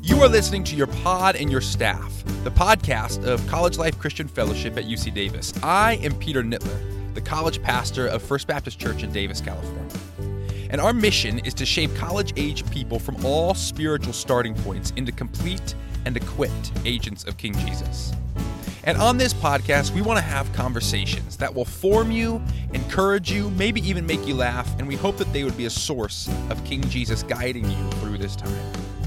You are listening to Your Pod and Your Staff, the podcast of College Life Christian Fellowship at UC Davis. I am Peter Nittler, the college pastor of First Baptist Church in Davis, California. And our mission is to shape college-age people from all spiritual starting points into complete and equipped agents of King Jesus. And on this podcast, we want to have conversations that will form you, encourage you, maybe even make you laugh, and we hope that they would be a source of King Jesus guiding you through this time.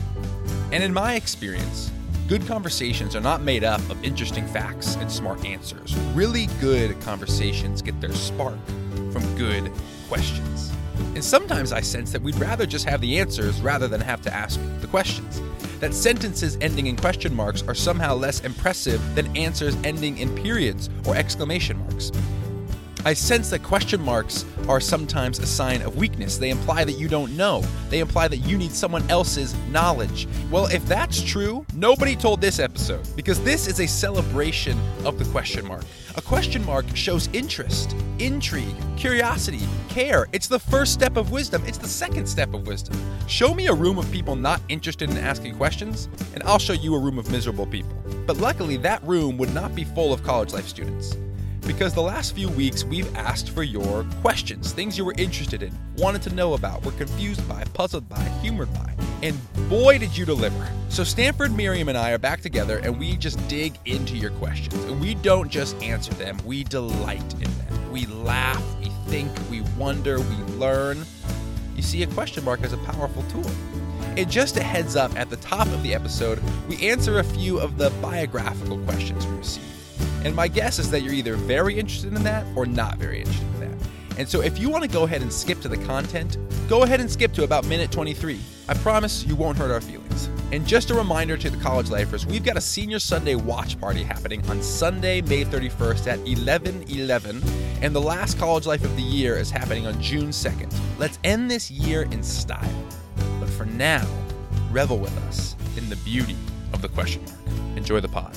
And in my experience, good conversations are not made up of interesting facts and smart answers. Really good conversations get their spark from good questions. And sometimes I sense that we'd rather just have the answers rather than have to ask the questions. That sentences ending in question marks are somehow less impressive than answers ending in periods or exclamation marks. I sense that question marks are sometimes a sign of weakness. They imply that you don't know. They imply that you need someone else's knowledge. Well, if that's true, nobody told this episode, because this is a celebration of the question mark. A question mark shows interest, intrigue, curiosity, care. It's the first step of wisdom. It's the second step of wisdom. Show me a room of people not interested in asking questions, and I'll show you a room of miserable people. But luckily, that room would not be full of college life students. Because the last few weeks, we've asked for your questions, things you were interested in, wanted to know about, were confused by, puzzled by, humored by. And boy, did you deliver. So Stanford, Miriam, and I are back together, and we just dig into your questions. And we don't just answer them, we delight in them. We laugh, we think, we wonder, we learn. You see, a question mark is a powerful tool. And just a heads up, at the top of the episode, we answer a few of the biographical questions we received. And my guess is that you're either very interested in that or not very interested in that. And so if you want to go ahead and skip to the content, go ahead and skip to about minute 23. I promise you won't hurt our feelings. And just a reminder to the college lifers, we've got a Senior Sunday watch party happening on Sunday, May 31st at 11:11, and the last College Life of the year is happening on June 2nd. Let's end this year in style. But for now, revel with us in the beauty of the question mark. Enjoy the pod.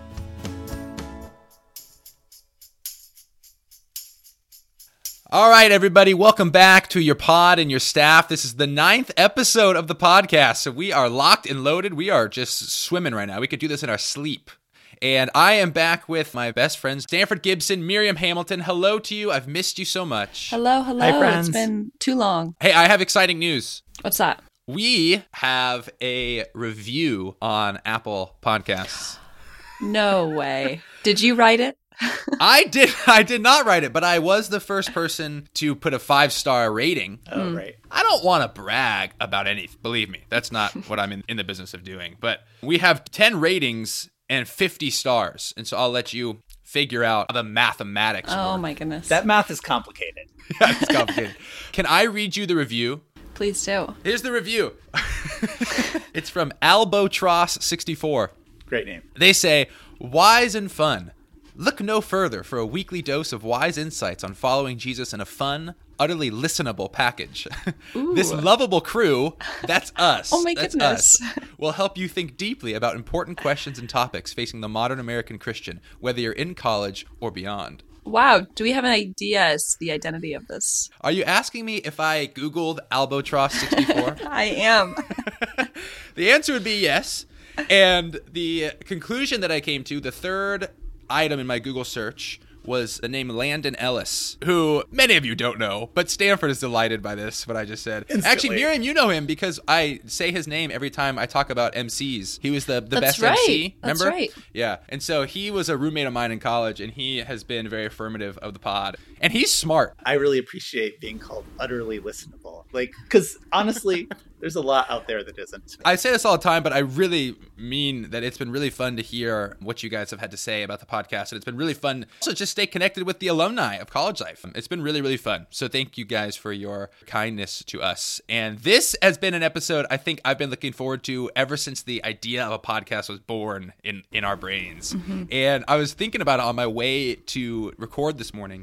All right, everybody, welcome back to Your Pod and Your Staff. This is the 9th episode of the podcast, so we are locked and loaded. We are just swimming right now. We could do this in our sleep. And I am back with my best friends, Stanford Gibson, Miriam Hamilton. Hello to you. I've missed you so much. Hello. Hi, friends. It's been too long. Hey, I have exciting news. What's that? We have a review on Apple Podcasts. No way. Did you write it? I did not write it, but I was the first person to put a 5-star rating. Oh, right. I don't want to brag about anything. Believe me, that's not what I'm in the business of doing. But we have 10 ratings and 50 stars. And so I'll let you figure out how the mathematics work. Oh, my goodness. That math is complicated. Yeah, it's complicated. Can I read you the review? Please do. Here's the review. It's from Albatross64. Great name. They say, wise and fun. Look no further for a weekly dose of wise insights on following Jesus in a fun, utterly listenable package. This lovable crew, that's us. Oh my that's goodness. us, will help you think deeply about important questions and topics facing the modern American Christian, whether you're in college or beyond. Wow. Do we have an idea as to the identity of this? Are you asking me if I Googled Albatross64? I am. The answer would be yes. And the conclusion that I came to, the third item in my Google search, was the name Landon Ellis, who many of you don't know, but Stanford is delighted by this, what I just said. Instantly. Actually, Miriam, you know him because I say his name every time I talk about MCs. He was the best right. MC, remember? That's right. Yeah, and so he was a roommate of mine in college, and he has been very affirmative of the pod. And he's smart. I really appreciate being called utterly listenable. Because honestly, there's a lot out there that isn't. I say this all the time, but I really mean that it's been really fun to hear what you guys have had to say about the podcast. And it's been really fun to just stay connected with the alumni of college life. It's been really, really fun. So thank you guys for your kindness to us. And this has been an episode I think I've been looking forward to ever since the idea of a podcast was born in our brains. Mm-hmm. And I was thinking about it on my way to record this morning.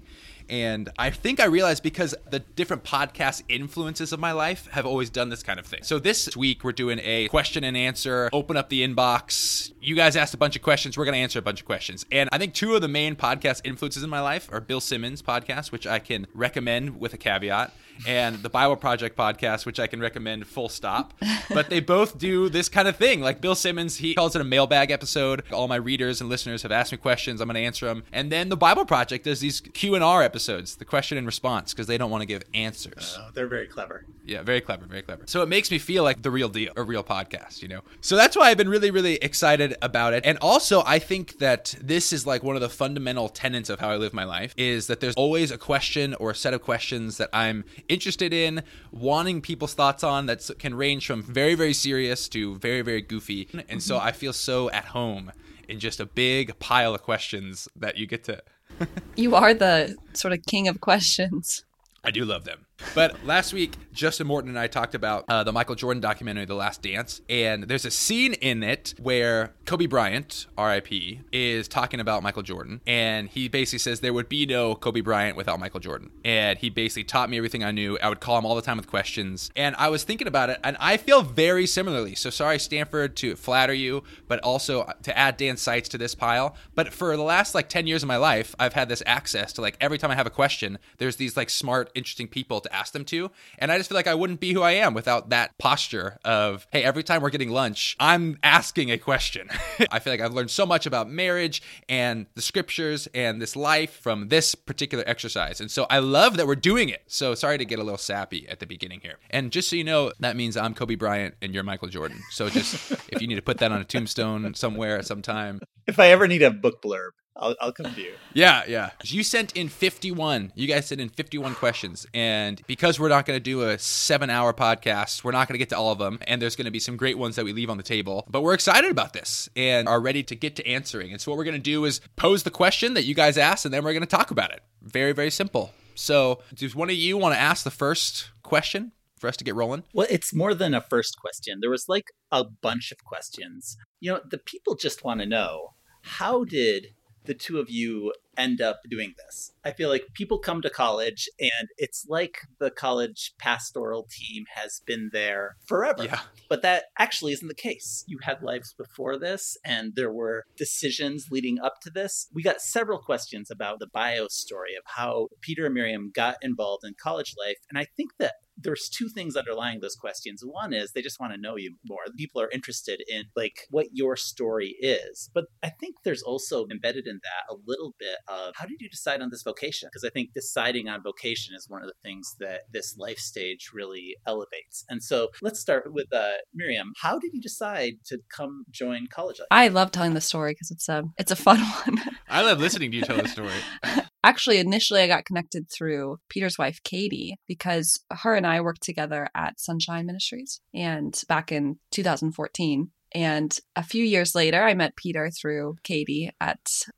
And I think I realized because the different podcast influences of my life have always done this kind of thing. So this week we're doing a question and answer, open up the inbox. You guys asked a bunch of questions. We're going to answer a bunch of questions. And I think two of the main podcast influences in my life are Bill Simmons' podcast, which I can recommend with a caveat, and the Bible Project podcast, which I can recommend full stop. But they both do this kind of thing. Like Bill Simmons, he calls it a mailbag episode. All my readers and listeners have asked me questions. I'm going to answer them. And then the Bible Project does these Q&R episodes, the question and response, because they don't want to give answers. They're very clever. Yeah, very clever, very clever. So it makes me feel like the real deal, a real podcast, you know? So that's why I've been really, really excited about it. And also, I think that this is like one of the fundamental tenets of how I live my life, is that there's always a question or a set of questions that I'm interested in, wanting people's thoughts on, that can range from very, very serious to very, very goofy. And so I feel so at home in just a big pile of questions that you get to... You are the sort of king of questions. I do love them. But last week, Justin Morton and I talked about the Michael Jordan documentary, The Last Dance. And there's a scene in it where Kobe Bryant, RIP, is talking about Michael Jordan. And he basically says there would be no Kobe Bryant without Michael Jordan. And he basically taught me everything I knew. I would call him all the time with questions. And I was thinking about it, and I feel very similarly. So sorry, Stanford, to flatter you, but also to add Dan Seitz to this pile. But for the last 10 years of my life, I've had this access to every time I have a question, there's these smart, interesting people to ask them to. And I just feel like I wouldn't be who I am without that posture of, hey, every time we're getting lunch, I'm asking a question. I feel like I've learned so much about marriage and the scriptures and this life from this particular exercise. And so I love that we're doing it. So sorry to get a little sappy at the beginning here. And just so you know, that means I'm Kobe Bryant and you're Michael Jordan. So just if you need to put that on a tombstone somewhere at some time. If I ever need a book blurb, I'll come to you. Yeah. You sent in 51. You guys sent in 51 questions. And because we're not going to do a 7-hour podcast, we're not going to get to all of them. And there's going to be some great ones that we leave on the table. But we're excited about this and are ready to get to answering. And so what we're going to do is pose the question that you guys asked, and then we're going to talk about it. Very, very simple. So does one of you want to ask the first question for us to get rolling? Well, it's more than a first question. There was a bunch of questions. The people just want to know, how did the two of you end up doing this? I feel like people come to college and it's like the college pastoral team has been there forever. Yeah. But that actually isn't the case. You had lives before this and there were decisions leading up to this. We got several questions about the bio story of how Peter and Miriam got involved in college life. And I think that there's two things underlying those questions. One is they just want to know you more. People are interested in what your story is. But I think there's also embedded in that a little bit of, how did you decide on this vocation? Because I think deciding on vocation is one of the things that this life stage really elevates. And so let's start with Miriam. How did you decide to come join college life? I love telling the story because it's a fun one. I love listening to you tell the story. Actually, initially I got connected through Peter's wife, Katie, because her and I worked together at Sunshine Ministries and back in 2014. And a few years later, I met Peter through Katie at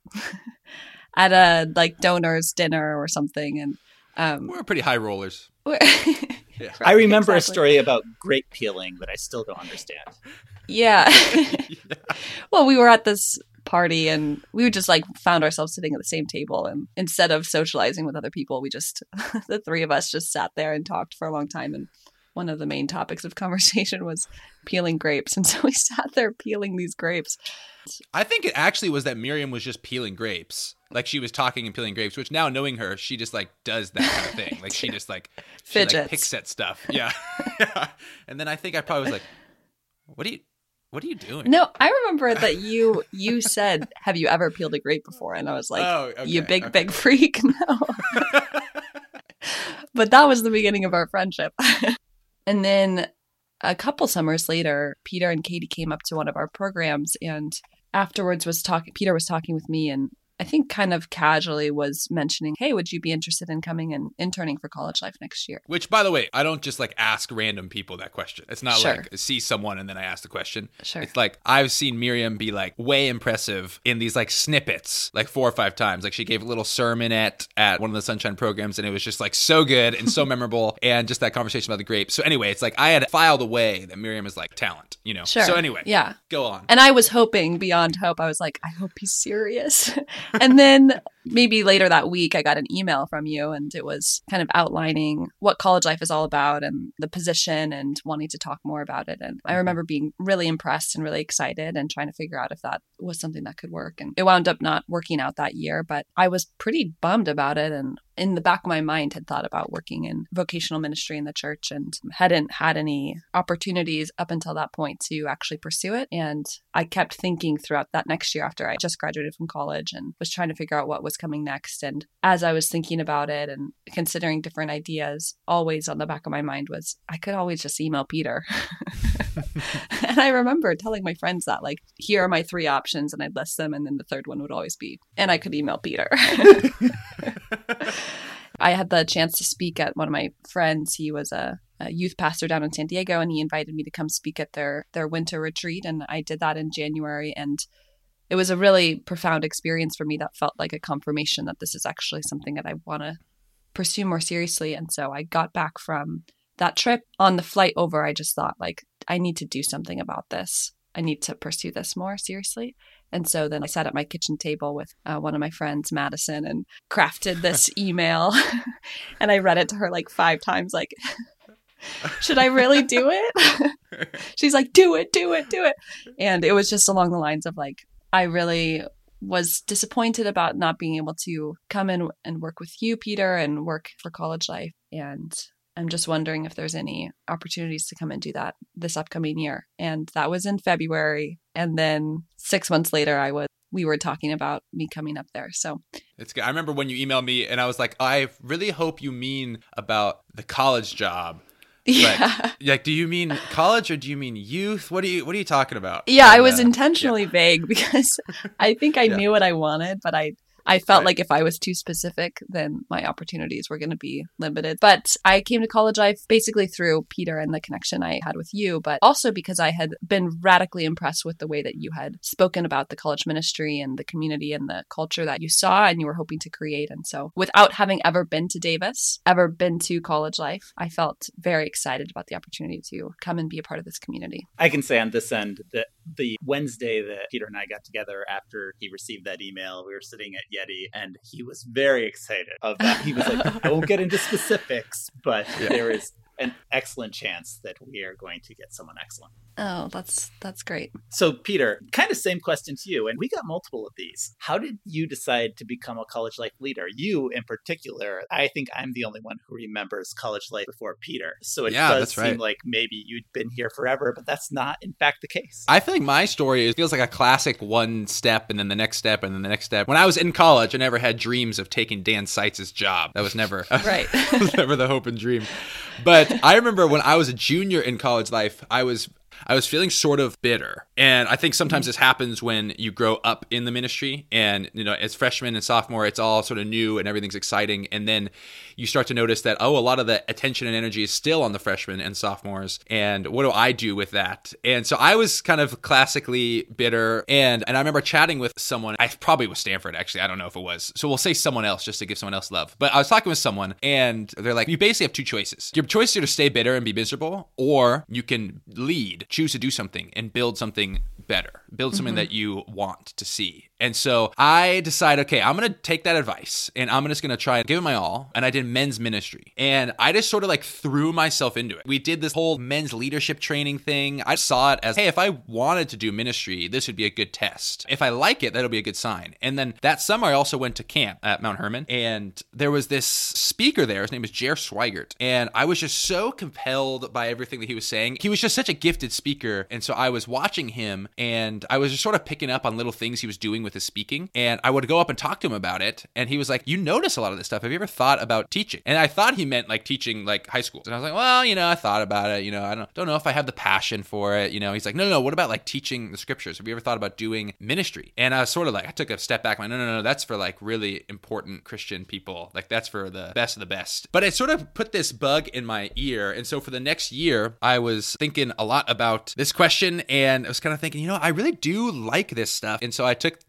a donors dinner or something. And we're pretty high rollers. Yeah. Right, I remember a story about grape peeling that I still don't understand. Yeah. Well, we were at this party and we would just found ourselves sitting at the same table, and instead of socializing with other people, we just the three of us just sat there and talked for a long time. And one of the main topics of conversation was peeling grapes, and so we sat there peeling these grapes. I think it actually was that Miriam was just peeling grapes. She was talking and peeling grapes, which now knowing her, she just does that kind of thing. She just fidgets. She picks at stuff. Yeah. And then I think I probably was what are you doing? No, I remember that you said, have you ever peeled a grape before? And I was like, oh, okay, you big freak. No. But that was the beginning of our friendship. And then a couple summers later, Peter and Katie came up to one of our programs, and afterwards Peter was talking with me, and I think kind of casually was mentioning, hey, would you be interested in coming and interning for College Life next year? Which, by the way, I don't just ask random people that question. It's not Sure. See someone and then I ask the question. Sure. It's I've seen Miriam be way impressive in these snippets 4 or 5 times. She gave a little sermon at one of the Sunshine programs, and it was just so good and so memorable, and just that conversation about the grapes. So anyway, it's I had filed away that Miriam is talent, Sure. So anyway, yeah. Go on. And I was hoping beyond hope. I was I hope he's serious. And then maybe later that week, I got an email from you, and it was kind of outlining what college life is all about and the position and wanting to talk more about it. And I remember being really impressed and really excited and trying to figure out if that was something that could work. And it wound up not working out that year, but I was pretty bummed about it. And in the back of my mind had thought about working in vocational ministry in the church and hadn't had any opportunities up until that point to actually pursue it. And I kept thinking throughout that next year after I just graduated from college and was trying to figure out what was coming next. And as I was thinking about it and considering different ideas, always on the back of my mind was, I could always just email Peter. And I remember telling my friends that, like, here are my 3 options, and I'd list them. And then the third one would always be, and I could email Peter. I had the chance to speak at one of my friends. He was a youth pastor down in San Diego, and he invited me to come speak at their winter retreat. And I did that in January. And it was a really profound experience for me that felt like a confirmation that this is actually something that I want to pursue more seriously. And so I got back from that trip. On the flight over, I just thought, like, I need to do something about this. I need to pursue this more seriously. And so then I sat at my kitchen table with one of my friends, Madison, and crafted this email. And I read it to her like 5 times, like, should I really do it? She's like, do it. And it was just along the lines of, like, I really was disappointed about not being able to come in and work with you, Peter, and work for College Life. And I'm just wondering if there's any opportunities to come and do that this upcoming year. And that was in February. And then 6 months later, we were talking about me coming up there. So it's good. I remember when you emailed me and I was like, I really hope you mean about the college job. Yeah. Like, do you mean college or do you mean youth? What are you talking about? Yeah, I was intentionally vague because I think I knew what I wanted, but I felt like if I was too specific, then my opportunities were going to be limited. But I came to College Life basically through Peter and the connection I had with you, but also because I had been radically impressed with the way that you had spoken about the college ministry and the community and the culture that you saw and you were hoping to create. And so without having ever been to Davis, ever been to College Life, I felt very excited about the opportunity to come and be a part of this community. I can say on this end that the Wednesday that Peter and I got together after he received that email, we were sitting at Yeti, and he was very excited of that. He was like, I won't get into specifics, but there is an excellent chance that we are going to get someone excellent. Oh, that's great. So, Peter, kind of same question to you, and we got multiple of these. How did you decide to become a College Life leader? You, in particular, I think I'm the only one who remembers College Life before Peter. So it does seem like maybe you'd been here forever, but that's not, in fact, the case. I feel like my story feels like a classic one step and then the next step and then the next step. When I was in college, I never had dreams of taking Dan Seitz's job. That was never, was never the hope and dream. But I remember when I was a junior in College Life, I was feeling sort of bitter. And I think sometimes this happens when you grow up in the ministry and, you know, as freshman and sophomore, it's all sort of new and everything's exciting. And then you start to notice that, a lot of the attention and energy is still on the freshmen and sophomores. And what do I do with that? And so I was kind of classically bitter. And I remember chatting with someone, I probably was Stanford, actually. I don't know if it was. So we'll say someone else just to give someone else love. But I was talking with someone and they're like, you basically have 2 choices. Your choice is to stay bitter and be miserable, or you can lead, choose to do something and build something better, build something that you want to see. And so I decided, okay, I'm going to take that advice and I'm just going to try and give it my all. And I did men's ministry and I just sort of like threw myself into it. We did this whole men's leadership training thing. I saw it as, hey, if I wanted to do ministry, this would be a good test. If I like it, that'll be a good sign. And then that summer, I also went to camp at Mount Hermon and there was this speaker there. His name was Jer Swigert. And I was just so compelled by everything that he was saying. He was just such a gifted speaker. And so I was watching him and I was just sort of picking up on little things he was doing with his speaking. And I would go up and talk to him about it. And he was like, you notice a lot of this stuff. Have you ever thought about teaching? And I thought he meant like teaching like high school. And I was like, well, I thought about it. I don't know if I have the passion for it. He's like, no. What about like teaching the scriptures? Have you ever thought about doing ministry? And I was sort of like, I took a step back. I'm like, no. That's for like really important Christian people. Like that's for the best of the best. But it sort of put this bug in my ear. And so for the next year, I was thinking a lot about this question. And I was kind of thinking, I really do like this stuff. And so I took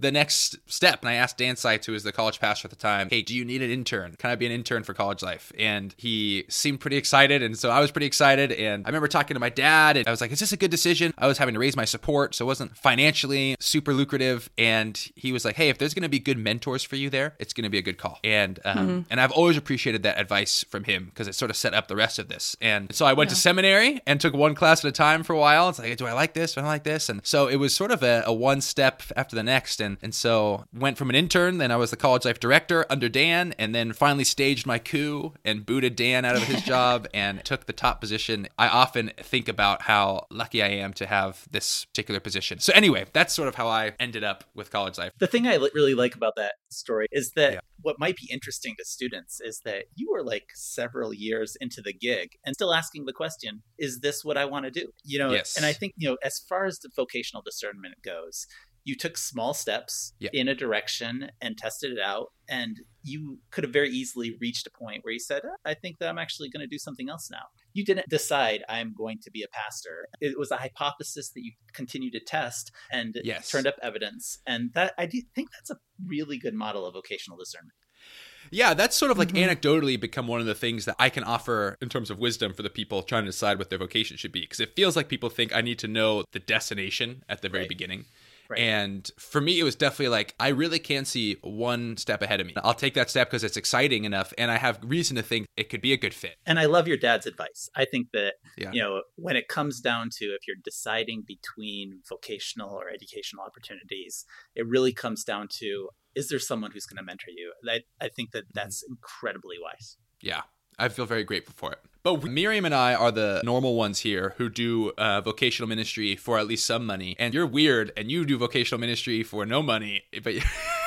the next step. And I asked Dan Seitz, who was the college pastor at the time, hey, do you need an intern? Can I be an intern for College Life? And he seemed pretty excited. And so I was pretty excited. And I remember talking to my dad and I was like, is this a good decision? I was having to raise my support. So it wasn't financially super lucrative. And he was like, hey, if there's going to be good mentors for you there, it's going to be a good call. And I've always appreciated that advice from him because it sort of set up the rest of this. And so I went to seminary and took one class at a time for a while. It's like, do I like this? Do I like this? And so it was sort of a one step after the next. And so went from an intern, then I was the College Life director under Dan, and then finally staged my coup and booted Dan out of his job and took the top position. I often think about how lucky I am to have this particular position. So anyway, that's sort of how I ended up with College Life. The thing I really like about that story is that what might be interesting to students is that you were like several years into the gig and still asking the question, is this what I want to do? You know, and I think, you know, as far as the vocational discernment goes, you took small steps in a direction and tested it out. And you could have very easily reached a point where you said, I think that I'm actually going to do something else now. You didn't decide I'm going to be a pastor. It was a hypothesis that you continued to test and turned up evidence. And that I do think that's a really good model of vocational discernment. Yeah, that's sort of like anecdotally become one of the things that I can offer in terms of wisdom for the people trying to decide what their vocation should be. Because it feels like people think I need to know the destination at the very beginning. Right. And for me, it was definitely like, I really can see one step ahead of me. I'll take that step because it's exciting enough. And I have reason to think it could be a good fit. And I love your dad's advice. I think that, you know, when it comes down to if you're deciding between vocational or educational opportunities, it really comes down to, is there someone who's going to mentor you? I think that that's incredibly wise. Yeah, I feel very grateful for it. But Miriam and I are the normal ones here who do vocational ministry for at least some money. And you're weird and you do vocational ministry for no money, but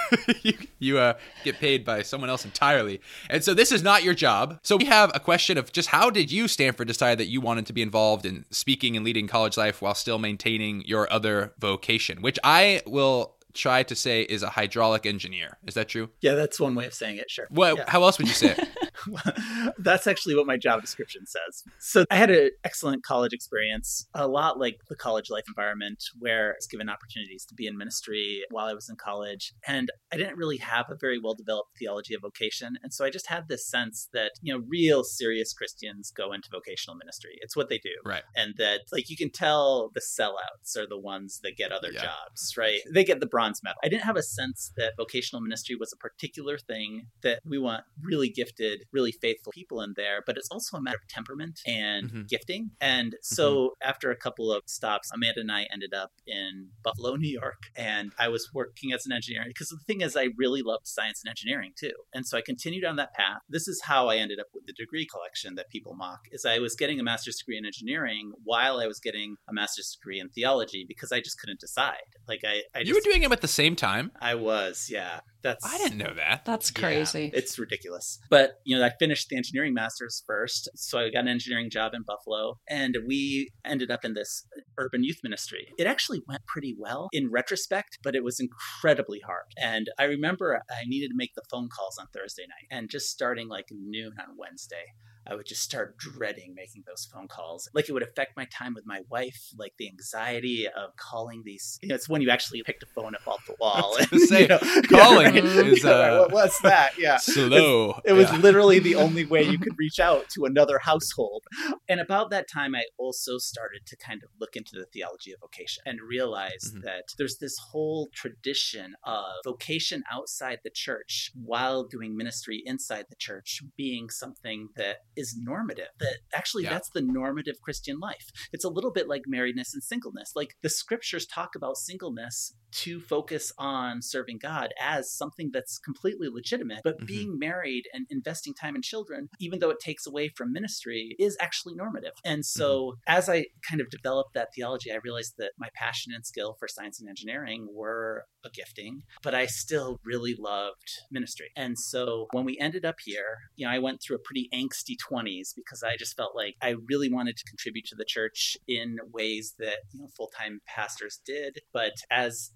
you get paid by someone else entirely. And so this is not your job. So we have a question of just how did you, Stanford, decide that you wanted to be involved in speaking and leading College Life while still maintaining your other vocation, which I will try to say is a hydraulic engineer. Is that true? Yeah, that's one way of saying it. Sure. How else would you say it? That's actually what my job description says. So I had an excellent college experience, a lot like the College Life environment, where I was given opportunities to be in ministry while I was in college. And I didn't really have a very well-developed theology of vocation. And so I just had this sense that, you know, real serious Christians go into vocational ministry. It's what they do. Right. And that, like, you can tell the sellouts are the ones that get other jobs, right? They get the bronze medal. I didn't have a sense that vocational ministry was a particular thing, that we want really gifted, really faithful people in there, but it's also a matter of temperament and gifting. And so after a couple of stops, Amanda and I ended up in Buffalo, New York, and I was working as an engineer because the thing is, I really loved science and engineering too. And so I continued on that path. This is how I ended up with the degree collection that people mock, is I was getting a master's degree in engineering while I was getting a master's degree in theology because I just couldn't decide. Like you were doing them at the same time? I was, yeah. I didn't know that. That's crazy. Yeah, it's ridiculous. But, you know, I finished the engineering master's first. So I got an engineering job in Buffalo, and we ended up in this urban youth ministry. It actually went pretty well in retrospect, but it was incredibly hard. And I remember I needed to make the phone calls on Thursday night, and just starting like noon on Wednesday, I would just start dreading making those phone calls. Like, it would affect my time with my wife, like the anxiety of calling these. You know, it's when you actually pick the phone up off the wall. I was gonna say, calling is what was that? Yeah, slow. It was literally the only way you could reach out to another household. And about that time, I also started to kind of look into the theology of vocation and realize that there's this whole tradition of vocation outside the church while doing ministry inside the church being something that is normative, that actually that's the normative Christian life. It's a little bit like marriedness and singleness. Like, the scriptures talk about singleness to focus on serving God as something that's completely legitimate, but being married and investing time in children, even though it takes away from ministry, is actually normative. And so as I kind of developed that theology, I realized that my passion and skill for science and engineering were a gifting, but I still really loved ministry. And so when we ended up here, you know, I went through a pretty angsty 20s because I just felt like I really wanted to contribute to the church in ways that, you know, full-time pastors did. But as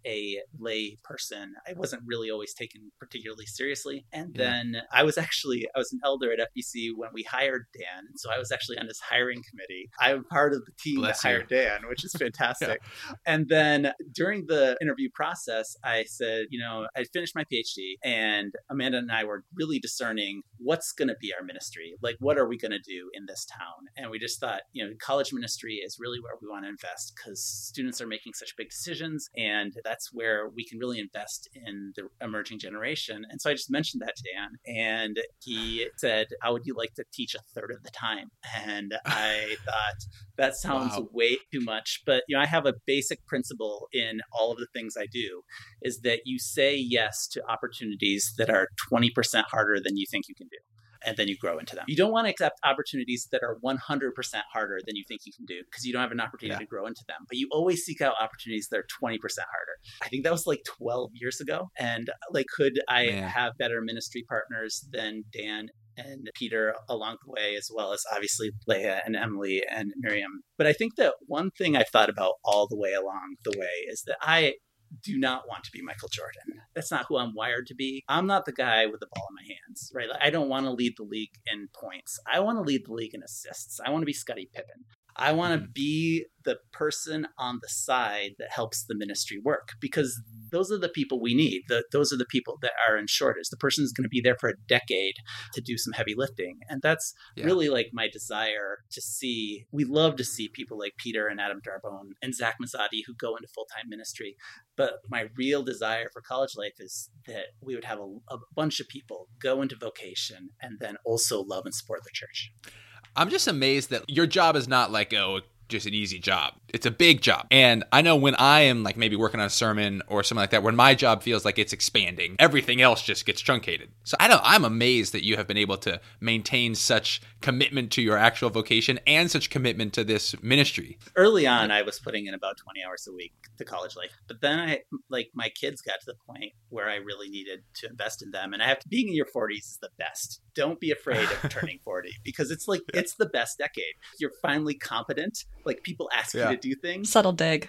a lay person, I wasn't really always taken particularly seriously. And then I was an elder at FBC when we hired Dan. And so I was actually on his hiring committee. I'm part of the team that hired Dan, which is fantastic. And then during the interview process, I said, I finished my PhD, and Amanda and I were really discerning what's going to be our ministry. Like, what are we going to do in this town? And we just thought, college ministry is really where we want to invest, because students are making such big decisions, and that's where we can really invest in the emerging generation. And so I just mentioned that to Dan, and he said, how would you like to teach a third of the time? And I thought, that sounds way too much. But, I have a basic principle in all of the things I do, is that you say yes to opportunities that are 20% harder than you think you can do. And then you grow into them. You don't want to accept opportunities that are 100% harder than you think you can do, because you don't have an opportunity to grow into them. But you always seek out opportunities that are 20% harder. I think that was like 12 years ago. And could I have better ministry partners than Dan and Peter along the way, as well as obviously Leah and Emily and Miriam? But I think that one thing I've thought about all the way along the way is that I do not want to be Michael Jordan. That's not who I'm wired to be. I'm not the guy with the ball in my hands, right? I don't want to lead the league in points. I want to lead the league in assists. I want to be Scottie Pippen. I want to be the person on the side that helps the ministry work, because those are the people we need. Those are the people that are in shortage. The person is going to be there for a decade to do some heavy lifting. And that's really my desire to see. We love to see people like Peter and Adam Darbone and Zach Mazzati who go into full-time ministry. But my real desire for College Life is that we would have a bunch of people go into vocation and then also love and support the church. I'm just amazed that your job is not just an easy job. It's a big job. And I know when I am maybe working on a sermon or something like that, when my job feels like it's expanding, everything else just gets truncated. So I'm amazed that you have been able to maintain such commitment to your actual vocation and such commitment to this ministry. Early on, I was putting in about 20 hours a week to College Life. But then my kids got to the point where I really needed to invest in them. And being in your 40s is the best. Don't be afraid of turning 40, because it's it's the best decade. You're finally competent. People ask you to do things. Subtle dig.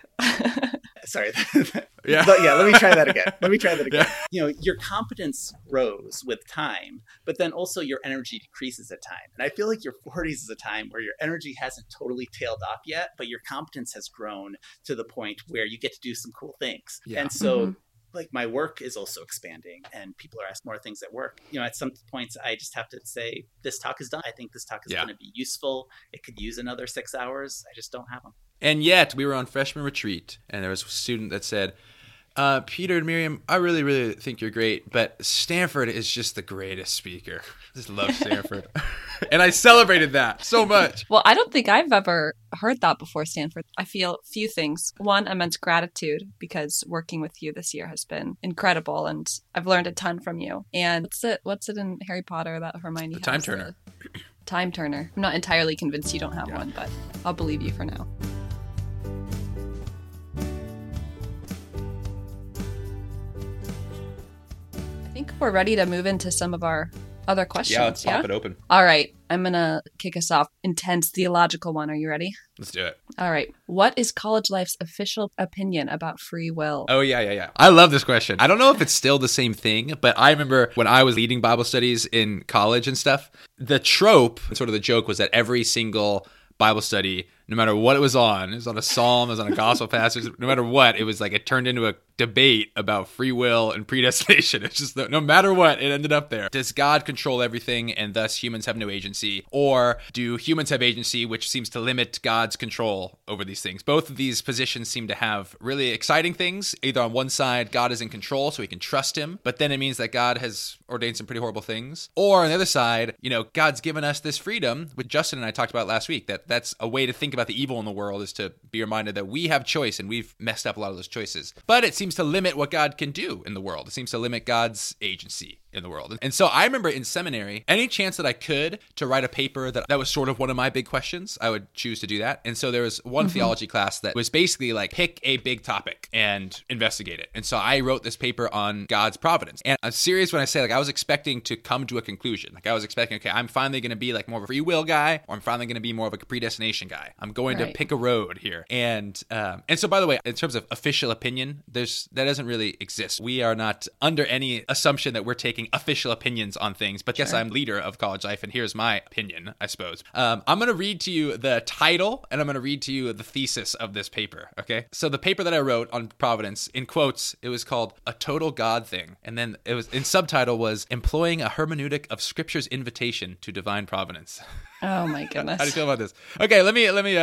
Sorry. But let me try that again. Your competence grows with time, but then also your energy decreases at time. And I feel like your 40s is a time where your energy hasn't totally tailed off yet, but your competence has grown to the point where you get to do some cool things. Yeah. And so my work is also expanding, and people are asking more things at work. At some points, I just have to say, this talk is done. I think this talk is going to be useful. It could use another 6 hours. I just don't have them. And yet, we were on freshman retreat, and there was a student that said, Peter and Miriam, I really, really think you're great, but Stanford is just the greatest speaker. I just love Stanford. And I celebrated that so much. Well, I don't think I've ever heard that before, Stanford. I feel a few things. One, immense gratitude, because working with you this year has been incredible, and I've learned a ton from you. And what's it in Harry Potter that Hermione has? The Time Turner. Time Turner. I'm not entirely convinced you don't have one, but I'll believe you for now. I think we're ready to move into some of our other questions. Yeah, let's pop it open. All right. I'm going to kick us off. Intense theological one. Are you ready? Let's do it. All right. What is College Life's official opinion about free will? Oh, yeah. I love this question. I don't know if it's still the same thing, but I remember when I was leading Bible studies in college and stuff, the trope, sort of the joke, was that every single Bible study, no matter what it was on a psalm, it was on a gospel passage, no matter what, it was it turned into a debate about free will and predestination. It's just no matter what, it ended up there. Does God control everything and thus humans have no agency? Or do humans have agency, which seems to limit God's control over these things? Both of these positions seem to have really exciting things. Either on one side, God is in control, so we can trust him, but then it means that God has ordained some pretty horrible things. Or on the other side, God's given us this freedom, which Justin and I talked about last week, that's a way to think about the evil in the world, is to be reminded that we have choice and we've messed up a lot of those choices. But it seems to limit what God can do in the world. It seems to limit God's agency. in the world. And so I remember in seminary, any chance that I could to write a paper that was sort of one of my big questions, I would choose to do that. And so there was one theology class that was basically like, pick a big topic and investigate it. And so I wrote this paper on God's providence. And I'm serious when I say, like, I was expecting to come to a conclusion. Like, I was expecting, okay, I'm finally going to be like more of a free will guy, or I'm finally going to be more of a predestination guy. I'm going to pick a road here. And so, by the way, in terms of official opinion, that doesn't really exist. We are not under any assumption that we're taking official opinions on things. But yes, I'm leader of College Life, and here's my opinion, I suppose. I'm going to read to you the title, and I'm going to read to you the thesis of this paper. Okay, so the paper that I wrote on providence, in quotes, it was called "A Total God Thing," and then it was in subtitle was "Employing a Hermeneutic of Scripture's Invitation to Divine Providence." Oh my goodness. How do you feel about this? Okay, let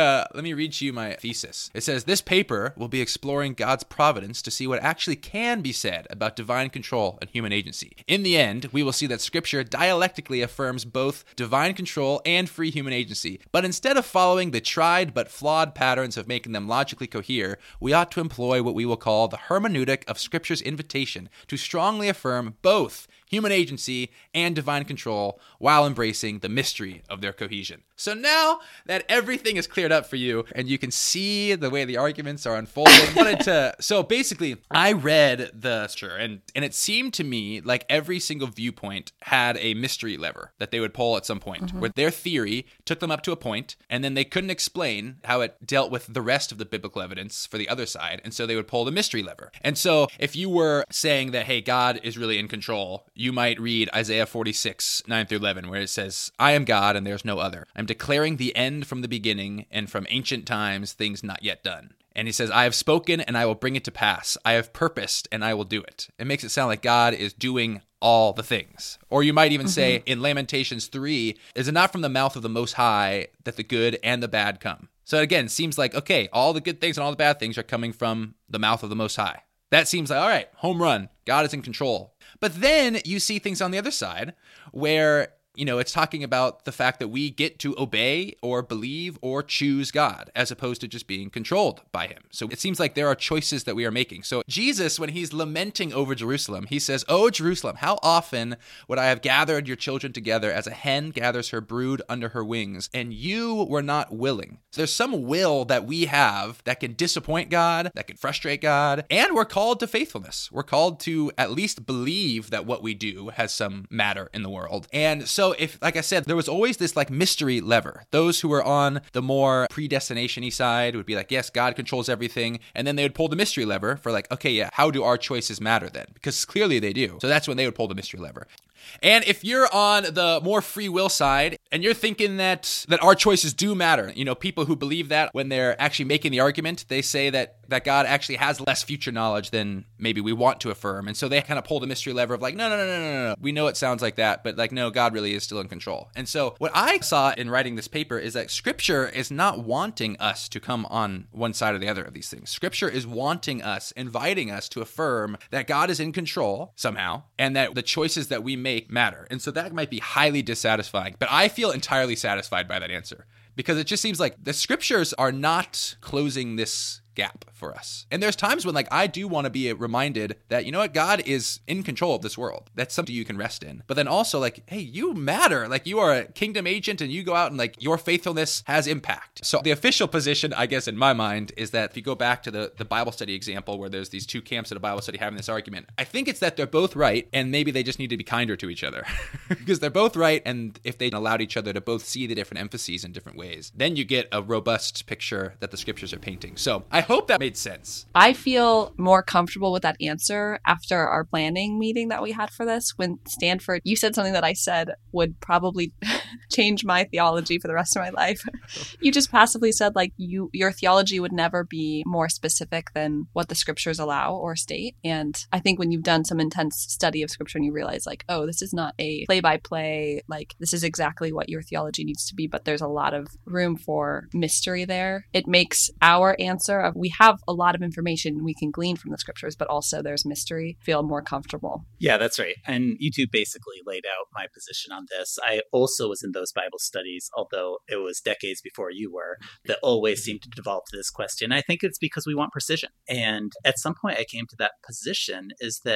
me read to you my thesis. It says, this paper will be exploring God's providence to see what actually can be said about divine control and human agency. In the end, we will see that Scripture dialectically affirms both divine control and free human agency. But instead of following the tried but flawed patterns of making them logically cohere, we ought to employ what we will call the hermeneutic of Scripture's invitation to strongly affirm both human agency and divine control while embracing the mystery of their cohesion. So now that everything is cleared up for you and you can see the way the arguments are unfolding, so basically I read the scripture and it seemed to me like every single viewpoint had a mystery lever that they would pull at some point where their theory took them up to a point and then they couldn't explain how it dealt with the rest of the biblical evidence for the other side. And so they would pull the mystery lever. And so if you were saying that, hey, God is really in control, you might read Isaiah 46, 9 through 11, where it says, I am God and there's no other. I'm declaring the end from the beginning and from ancient times, things not yet done. And he says, I have spoken and I will bring it to pass. I have purposed and I will do it. It makes it sound like God is doing all the things. Or you might even say in Lamentations 3, is it not from the mouth of the Most High that the good and the bad come? So again, seems like, okay, all the good things and all the bad things are coming from the mouth of the Most High. That seems like, all right, home run. God is in control. But then you see things on the other side where, you know, it's talking about the fact that we get to obey or believe or choose God as opposed to just being controlled by him. So it seems like there are choices that we are making. So Jesus, when he's lamenting over Jerusalem, he says, "Oh, Jerusalem, how often would I have gathered your children together as a hen gathers her brood under her wings, and you were not willing." So there's some will that we have that can disappoint God, that can frustrate God, and we're called to faithfulness. We're called to at least believe that what we do has some matter in the world. And so if, like I said, there was always this like mystery lever. Those who were on the more predestination-y side would be like, yes, God controls everything. And then they would pull the mystery lever for like, okay, yeah, how do our choices matter then? Because clearly they do. So that's when they would pull the mystery lever. And if you're on the more free will side and you're thinking that our choices do matter, you know, people who believe that when they're actually making the argument, they say that God actually has less future knowledge than maybe we want to affirm. And so they kind of pull the mystery lever of like, no. We know it sounds like that, but like, no, God really is still in control. And so what I saw in writing this paper is that Scripture is not wanting us to come on one side or the other of these things. Scripture is wanting us, inviting us to affirm that God is in control somehow and that the choices that we make matter. And so that might be highly dissatisfying, but I feel entirely satisfied by that answer because it just seems like the Scriptures are not closing this gap for us. And there's times when like I do want to be reminded that, you know what, God is in control of this world. That's something you can rest in. But then also like, hey, you matter. Like you are a kingdom agent and you go out and like your faithfulness has impact. So the official position, I guess in my mind, is that if you go back to the Bible study example where there's these two camps at a Bible study having this argument, I think it's that they're both right and maybe they just need to be kinder to each other because they're both right. And if they allowed each other to both see the different emphases in different ways, then you get a robust picture that the Scriptures are painting. So I hope that made sense. I feel more comfortable with that answer after our planning meeting that we had for this. When Stanford, you said something that I said would probably change my theology for the rest of my life. You just passively said like your theology would never be more specific than what the Scriptures allow or state. And I think when you've done some intense study of Scripture and you realize like, oh, this is not a play-by-play, like this is exactly what your theology needs to be, but there's a lot of room for mystery there. It makes our answer of we have a lot of information we can glean from the Scriptures, but also there's mystery, feel more comfortable. Yeah, that's right. And you two basically laid out my position on this. I also was in those Bible studies, although it was decades before you were, that always seemed to devolve to this question. I think it's because we want precision. And at some point I came to that position is that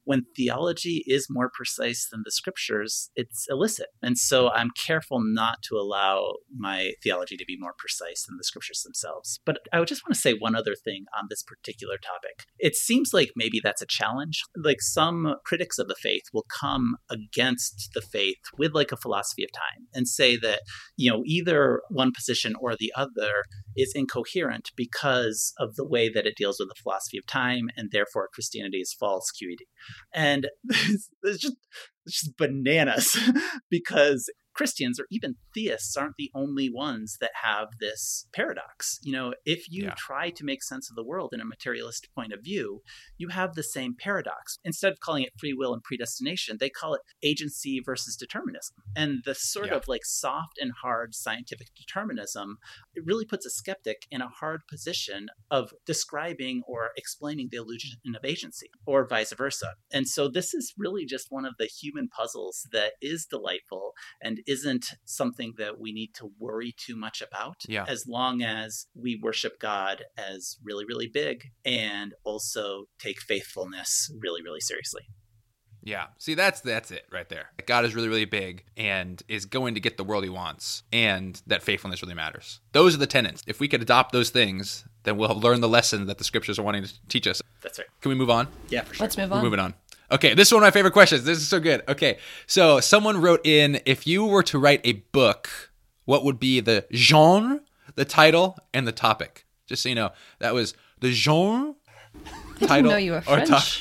when theology is more precise than the scriptures, it's illicit. And so I'm careful not to allow my theology to be more precise than the scriptures themselves. But I would just want to say one other thing on this particular topic. It seems like maybe that's a challenge. Like some critics of the faith will come against the faith with like a philosophy of time and say that, either one position or the other is incoherent because of the way that it deals with the philosophy of time, and therefore Christianity is false QED. And it's just bananas because Christians or even theists aren't the only ones that have this paradox. If you try to make sense of the world in a materialist point of view, you have the same paradox. Instead of calling it free will and predestination, they call it agency versus determinism. And the sort of like soft and hard scientific determinism, it really puts a skeptic in a hard position of describing or explaining the illusion of agency, or vice versa. And so this is really just one of the human puzzles that is delightful and isn't something that we need to worry too much about, as long as we worship God as really, really big and also take faithfulness really, really seriously. Yeah. See, that's it right there. God is really, really big and is going to get the world he wants, and that faithfulness really matters. Those are the tenets. If we could adopt those things, then we'll have learned the lesson that the scriptures are wanting to teach us. That's right. Can we move on? Yeah, for sure. Let's move on. We're moving on. Okay, this is one of my favorite questions. This is so good. Okay, so someone wrote in, if you were to write a book, what would be the genre, the title, and the topic? Just so you know, that was the genre, title, I didn't know you were or French.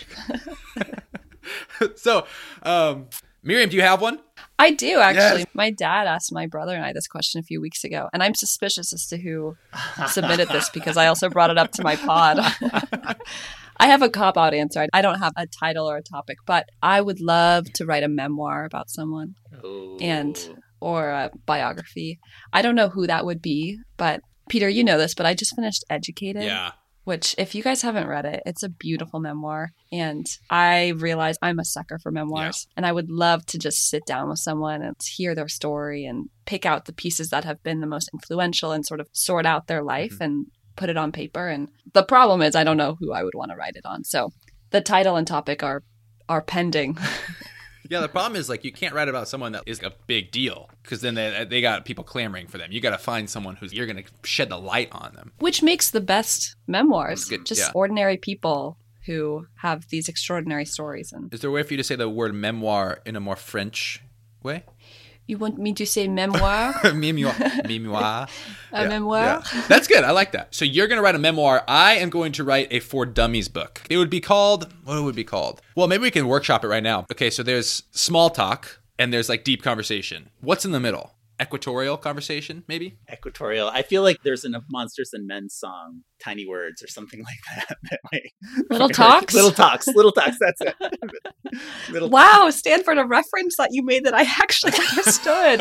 topic. So, Miriam, do you have one? I do, actually. Yes. My dad asked my brother and I this question a few weeks ago, and I'm suspicious as to who submitted this because I also brought it up to my pod. I have a cop-out answer. I don't have a title or a topic, but I would love to write a memoir about someone or a biography. I don't know who that would be, but Peter, you know this, but I just finished Educated. Yeah. Which, if you guys haven't read it, it's a beautiful memoir. And I realize I'm a sucker for memoirs. And I would love to just sit down with someone and hear their story and pick out the pieces that have been the most influential and sort of sort out their life and put it on paper. And the problem is I don't know who I would want to write it on. So the title and topic are pending. Yeah, the problem is, like, you can't write about someone that is a big deal because then they got people clamoring for them. You got to find someone who's you're going to shed the light on them. Which makes the best memoirs. Good, just ordinary people who have these extraordinary stories. And is there a way for you to say the word memoir in a more French way? You want me to say memoir? Memoir. Memoir? Yeah. That's good. I like that. So you're going to write a memoir. I am going to write a For Dummies book. It would be called, what would it be called? Well, maybe we can workshop it right now. Okay, so there's small talk and there's like deep conversation. What's in the middle? Equatorial conversation, maybe? Equatorial. I feel like there's a Monsters and Men song, Tiny Words or something like that. Little Talks? Little Talks, that's it. Wow, Stanford, a reference that you made that I actually understood.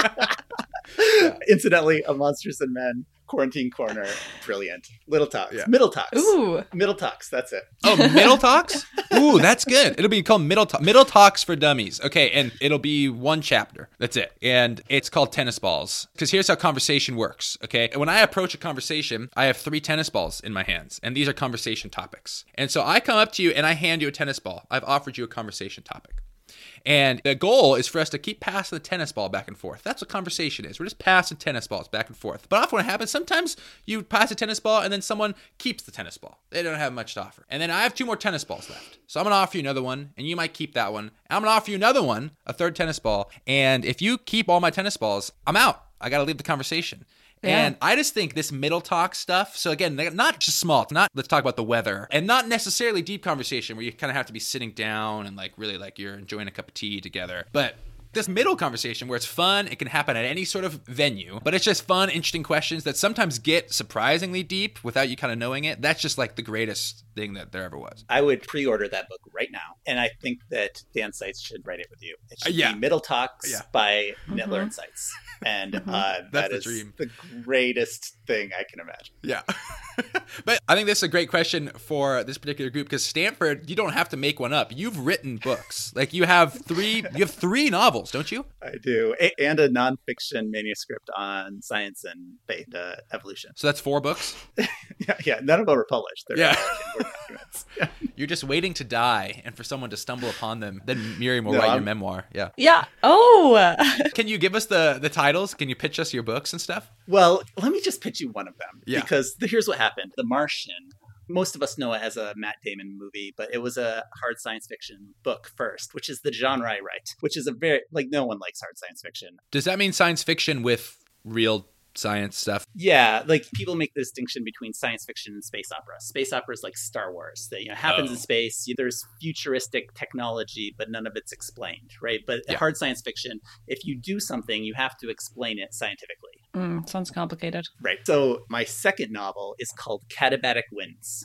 Incidentally, a Monsters and Men Quarantine Corner, brilliant. Little Talks. Yeah. Middle Talks. Ooh. Middle Talks, that's it. Oh, Middle Talks? Ooh, that's good. It'll be called Middle Talks for Dummies. Okay, and it'll be one chapter. That's it. And it's called Tennis Balls. Because here's how conversation works, okay? When I approach a conversation, I have 3 tennis balls in my hands, and these are conversation topics. And so I come up to you and I hand you a tennis ball. I've offered you a conversation topic. And the goal is for us to keep passing the tennis ball back and forth. That's what conversation is. We're just passing tennis balls back and forth. But often what happens, sometimes you pass a tennis ball and then someone keeps the tennis ball. They don't have much to offer. And then I have 2 more tennis balls left. So I'm going to offer you another one, and you might keep that one. I'm going to offer you another one, a 3rd tennis ball. And if you keep all my tennis balls, I'm out. I got to leave the conversation. Yeah. And I just think this middle talk stuff, so again, not just small, not let's talk about the weather, and not necessarily deep conversation where you kind of have to be sitting down and like really like you're enjoying a cup of tea together, but this middle conversation where it's fun, it can happen at any sort of venue, but it's just fun, interesting questions that sometimes get surprisingly deep without you kind of knowing it. That's just like the greatest thing that there ever was. I would pre-order that book right now, and I think that Dan Seitz should write it with you. It should be Middle Talks by Nittler and Seitz. And that is the greatest thing I can imagine. Yeah. But I think this is a great question for this particular group because Stanford, you don't have to make one up. You've written books. Like you have 3 novels, don't you? I do. And a nonfiction manuscript on science and faith evolution. So that's 4 books? Yeah. None of them are published. They're documents. You're just waiting to die and for someone to stumble upon them. Then Miriam will write your memoir. Yeah. Yeah. Oh. Can you give us the titles? Can you pitch us your books and stuff? Well, let me just pitch you one of them. Yeah. Because here's what happened. The Martian, most of us know it as a Matt Damon movie, but it was a hard science fiction book first, which is the genre I write, which is a very, no one likes hard science fiction. Does that mean science fiction with real science stuff? Yeah, people make the distinction between science fiction and space opera. Space opera is like Star Wars. That happens in space. There's futuristic technology, but none of it's explained, right? But hard science fiction, if you do something, you have to explain it scientifically. Sounds complicated. Right. So my second novel is called Katabatic Winds.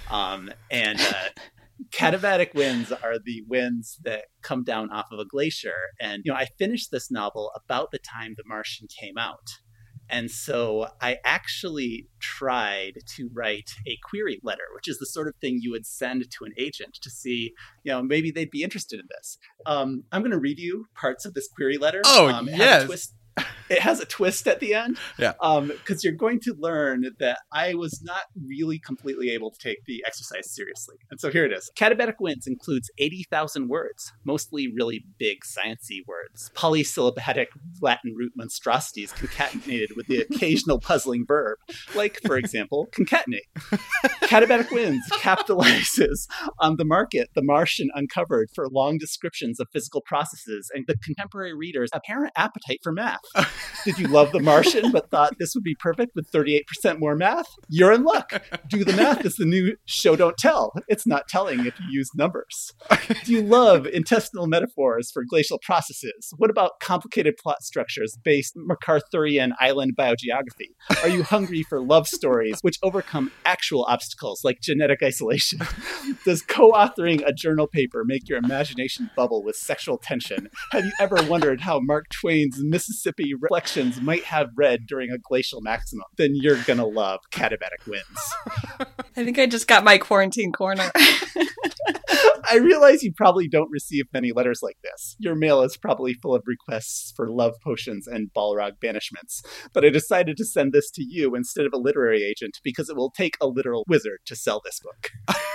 Katabatic winds are the winds that come down off of a glacier. And, I finished this novel about the time The Martian came out. And so I actually tried to write a query letter, which is the sort of thing you would send to an agent to see, maybe they'd be interested in this. I'm going to read you parts of this query letter. Oh, yes. It has a twist at the end. Yeah. Because you're going to learn that I was not really completely able to take the exercise seriously. And so here it is. Katabatic Winds includes 80,000 words, mostly really big sciencey words, polysyllabic Latin root monstrosities concatenated with the occasional puzzling verb, like, for example, concatenate. Katabatic Winds capitalizes on the market The Martian uncovered for long descriptions of physical processes and the contemporary reader's apparent appetite for math. Did you love The Martian but thought this would be perfect with 38% more math? You're in luck. Do the Math is the new show don't tell. It's not telling if you use numbers. Do you love intestinal metaphors for glacial processes? What about complicated plot structures based MacArthurian island biogeography? Are you hungry for love stories which overcome actual obstacles like genetic isolation? Does co-authoring a journal paper make your imagination bubble with sexual tension? Have you ever wondered how Mark Twain's Mississippi reflections might have read during a glacial maximum? Then you're gonna love Katabatic Winds. I think I just got my quarantine corner. I realize you probably don't receive many letters like this. Your mail is probably full of requests for love potions and Balrog banishments. But I decided to send this to you instead of a literary agent because it will take a literal wizard to sell this book.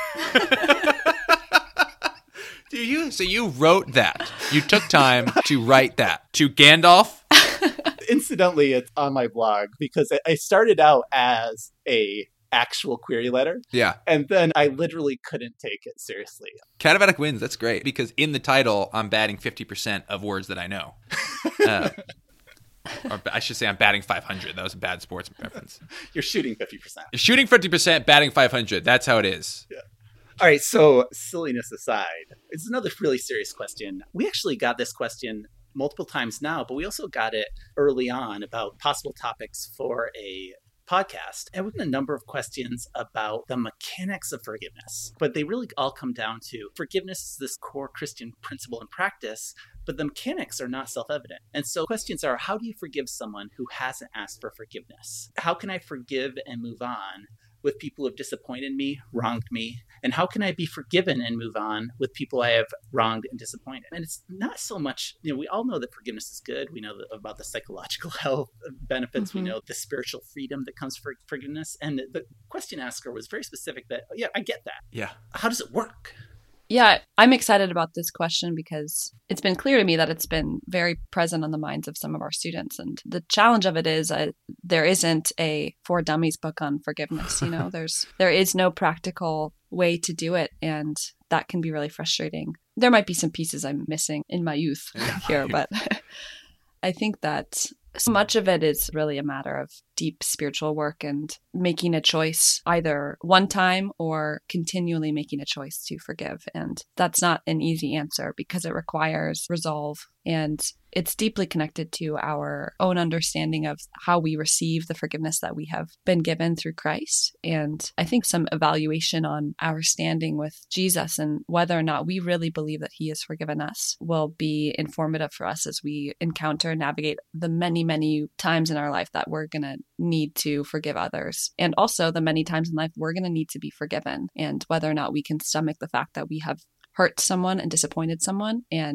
So you wrote that. You took time to write that. To Gandalf? Incidentally, it's on my blog because I started out as a actual query letter. Yeah. And then I literally couldn't take it seriously. Katabatic Winds, that's great. Because in the title, I'm batting 50% of words that I know. Or I should say I'm batting 500. That was a bad sports reference. You're shooting 50%. You're shooting 50%, batting 500. That's how it is. Yeah. All right. So silliness aside, it's another really serious question. We actually got this question multiple times now, but we also got it early on about possible topics for a podcast. And we've got a number of questions about the mechanics of forgiveness, but they really all come down to forgiveness is this core Christian principle and practice, but the mechanics are not self-evident. And so questions are, how do you forgive someone who hasn't asked for forgiveness? How can I forgive and move on with people who have disappointed me, wronged me? And how can I be forgiven and move on with people I have wronged and disappointed? And it's not so much, we all know that forgiveness is good. We know about the psychological health benefits. Mm-hmm. We know the spiritual freedom that comes from forgiveness. And the question asker was very specific that, I get that. Yeah. How does it work? Yeah, I'm excited about this question because it's been clear to me that it's been very present on the minds of some of our students. And the challenge of it is there isn't a For Dummies book on forgiveness. There is no practical way to do it. And that can be really frustrating. There might be some pieces I'm missing in my youth here, but I think that so much of it is really a matter of deep spiritual work and making a choice either one time or continually making a choice to forgive. And that's not an easy answer because it requires resolve. And it's deeply connected to our own understanding of how we receive the forgiveness that we have been given through Christ. And I think some evaluation on our standing with Jesus and whether or not we really believe that he has forgiven us will be informative for us as we encounter and navigate the many, many times in our life that we're going to need to forgive others. And also the many times in life we're going to need to be forgiven, and whether or not we can stomach the fact that we have hurt someone and disappointed someone and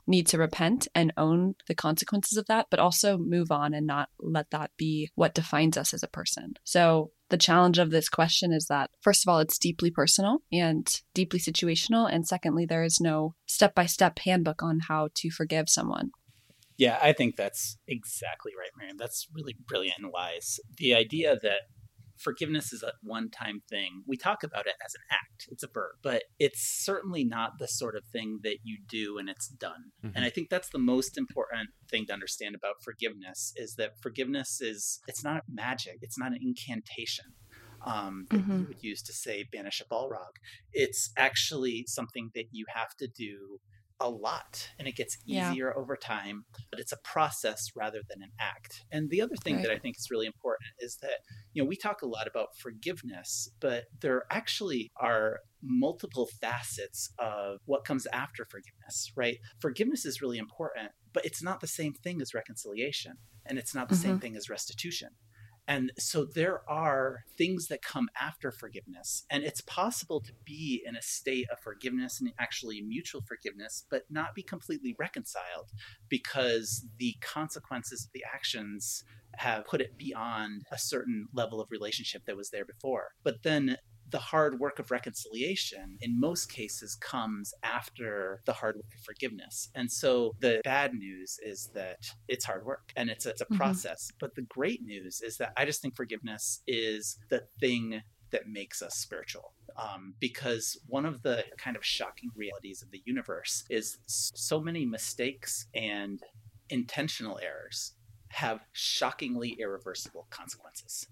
need to repent and own the consequences of that, but also move on and not let that be what defines us as a person. So the challenge of this question is that, first of all, it's deeply personal and deeply situational. And secondly, there is no step-by-step handbook on how to forgive someone. Yeah, I think that's exactly right, Miriam. That's really brilliant and wise. The idea that forgiveness is a one-time thing. We talk about it as an act. It's a verb, but it's certainly not the sort of thing that you do and it's done. Mm-hmm. And I think that's the most important thing to understand about forgiveness is that forgiveness it's not magic. It's not an incantation that you would use to say, banish a Balrog. It's actually something that you have to do a lot, and it gets easier over time, but it's a process rather than an act. And the other thing that I think is really important is that, we talk a lot about forgiveness, but there actually are multiple facets of what comes after forgiveness, right? Forgiveness is really important, but it's not the same thing as reconciliation, and it's not the same thing as restitution. And so there are things that come after forgiveness, and it's possible to be in a state of forgiveness and actually mutual forgiveness, but not be completely reconciled because the consequences of the actions have put it beyond a certain level of relationship that was there before. But then the hard work of reconciliation in most cases comes after the hard work of forgiveness. And so the bad news is that it's hard work and it's a process. But the great news is that I just think forgiveness is the thing that makes us spiritual. Because one of the kind of shocking realities of the universe is so many mistakes and intentional errors have shockingly irreversible consequences.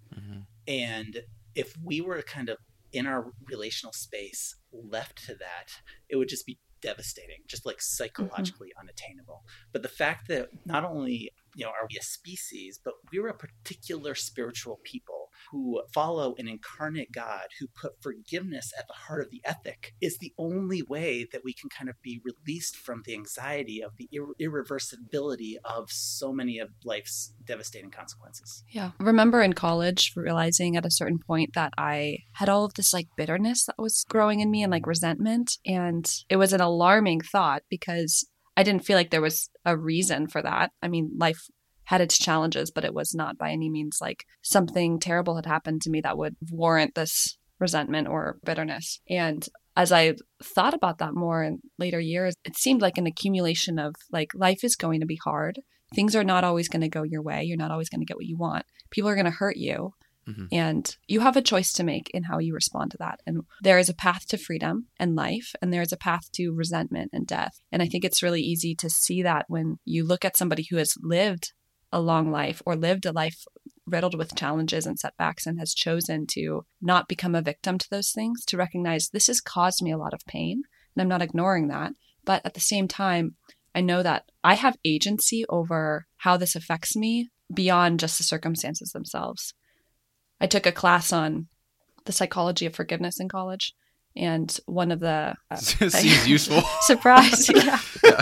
And if we were kind of in our relational space left to that, it would just be devastating, just like psychologically unattainable. But the fact that not only are we a species, but we're a particular spiritual people who follow an incarnate God who put forgiveness at the heart of the ethic is the only way that we can kind of be released from the anxiety of the irreversibility of so many of life's devastating consequences. Yeah. I remember in college realizing at a certain point that I had all of this like bitterness that was growing in me and like resentment. And it was an alarming thought because I didn't feel like there was a reason for that. I mean, life had its challenges, but it was not by any means like something terrible had happened to me that would warrant this resentment or bitterness. And as I thought about that more in later years, it seemed like an accumulation of like life is going to be hard. Things are not always going to go your way. You're not always going to get what you want. People are going to hurt you. And you have a choice to make in how you respond to that. And there is a path to freedom and life, and there is a path to resentment and death. And I think it's really easy to see that when you look at somebody who has lived a long life or lived a life riddled with challenges and setbacks and has chosen to not become a victim to those things, to recognize this has caused me a lot of pain, and I'm not ignoring that. But at the same time, I know that I have agency over how this affects me beyond just the circumstances themselves. I took a class on the psychology of forgiveness in college, and one of the seems useful. Surprise! Yeah.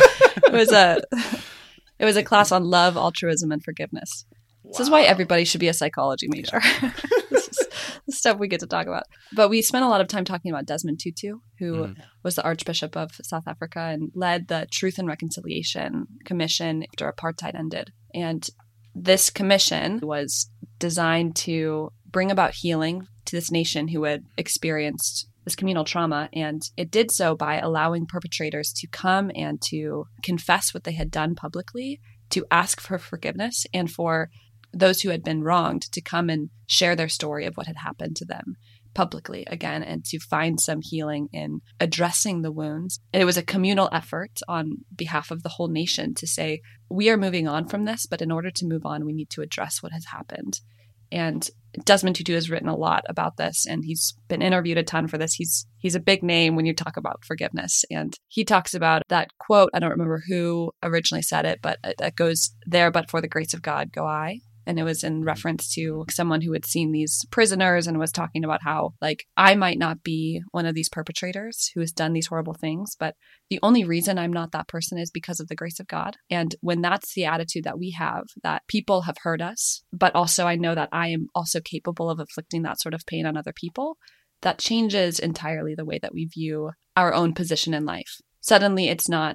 It was a class on love, altruism, and forgiveness. Wow. This is why everybody should be a psychology major. This is the stuff we get to talk about. But we spent a lot of time talking about Desmond Tutu, who was the Archbishop of South Africa and led the Truth and Reconciliation Commission after apartheid ended. And this commission was designed to bring about healing to this nation who had experienced this communal trauma. And it did so by allowing perpetrators to come and to confess what they had done publicly, to ask for forgiveness, and for those who had been wronged to come and share their story of what had happened to them publicly again, and to find some healing in addressing the wounds. And it was a communal effort on behalf of the whole nation to say, we are moving on from this, but in order to move on, we need to address what has happened. And Desmond Tutu has written a lot about this, and he's been interviewed a ton for this. He's a big name when you talk about forgiveness. And he talks about that quote, I don't remember who originally said it, but that goes, "There, but for the grace of God, go I." And it was in reference to someone who had seen these prisoners and was talking about how, like, I might not be one of these perpetrators who has done these horrible things, but the only reason I'm not that person is because of the grace of God. And when that's the attitude that we have, that people have hurt us, but also I know that I am also capable of inflicting that sort of pain on other people, that changes entirely the way that we view our own position in life. Suddenly it's not,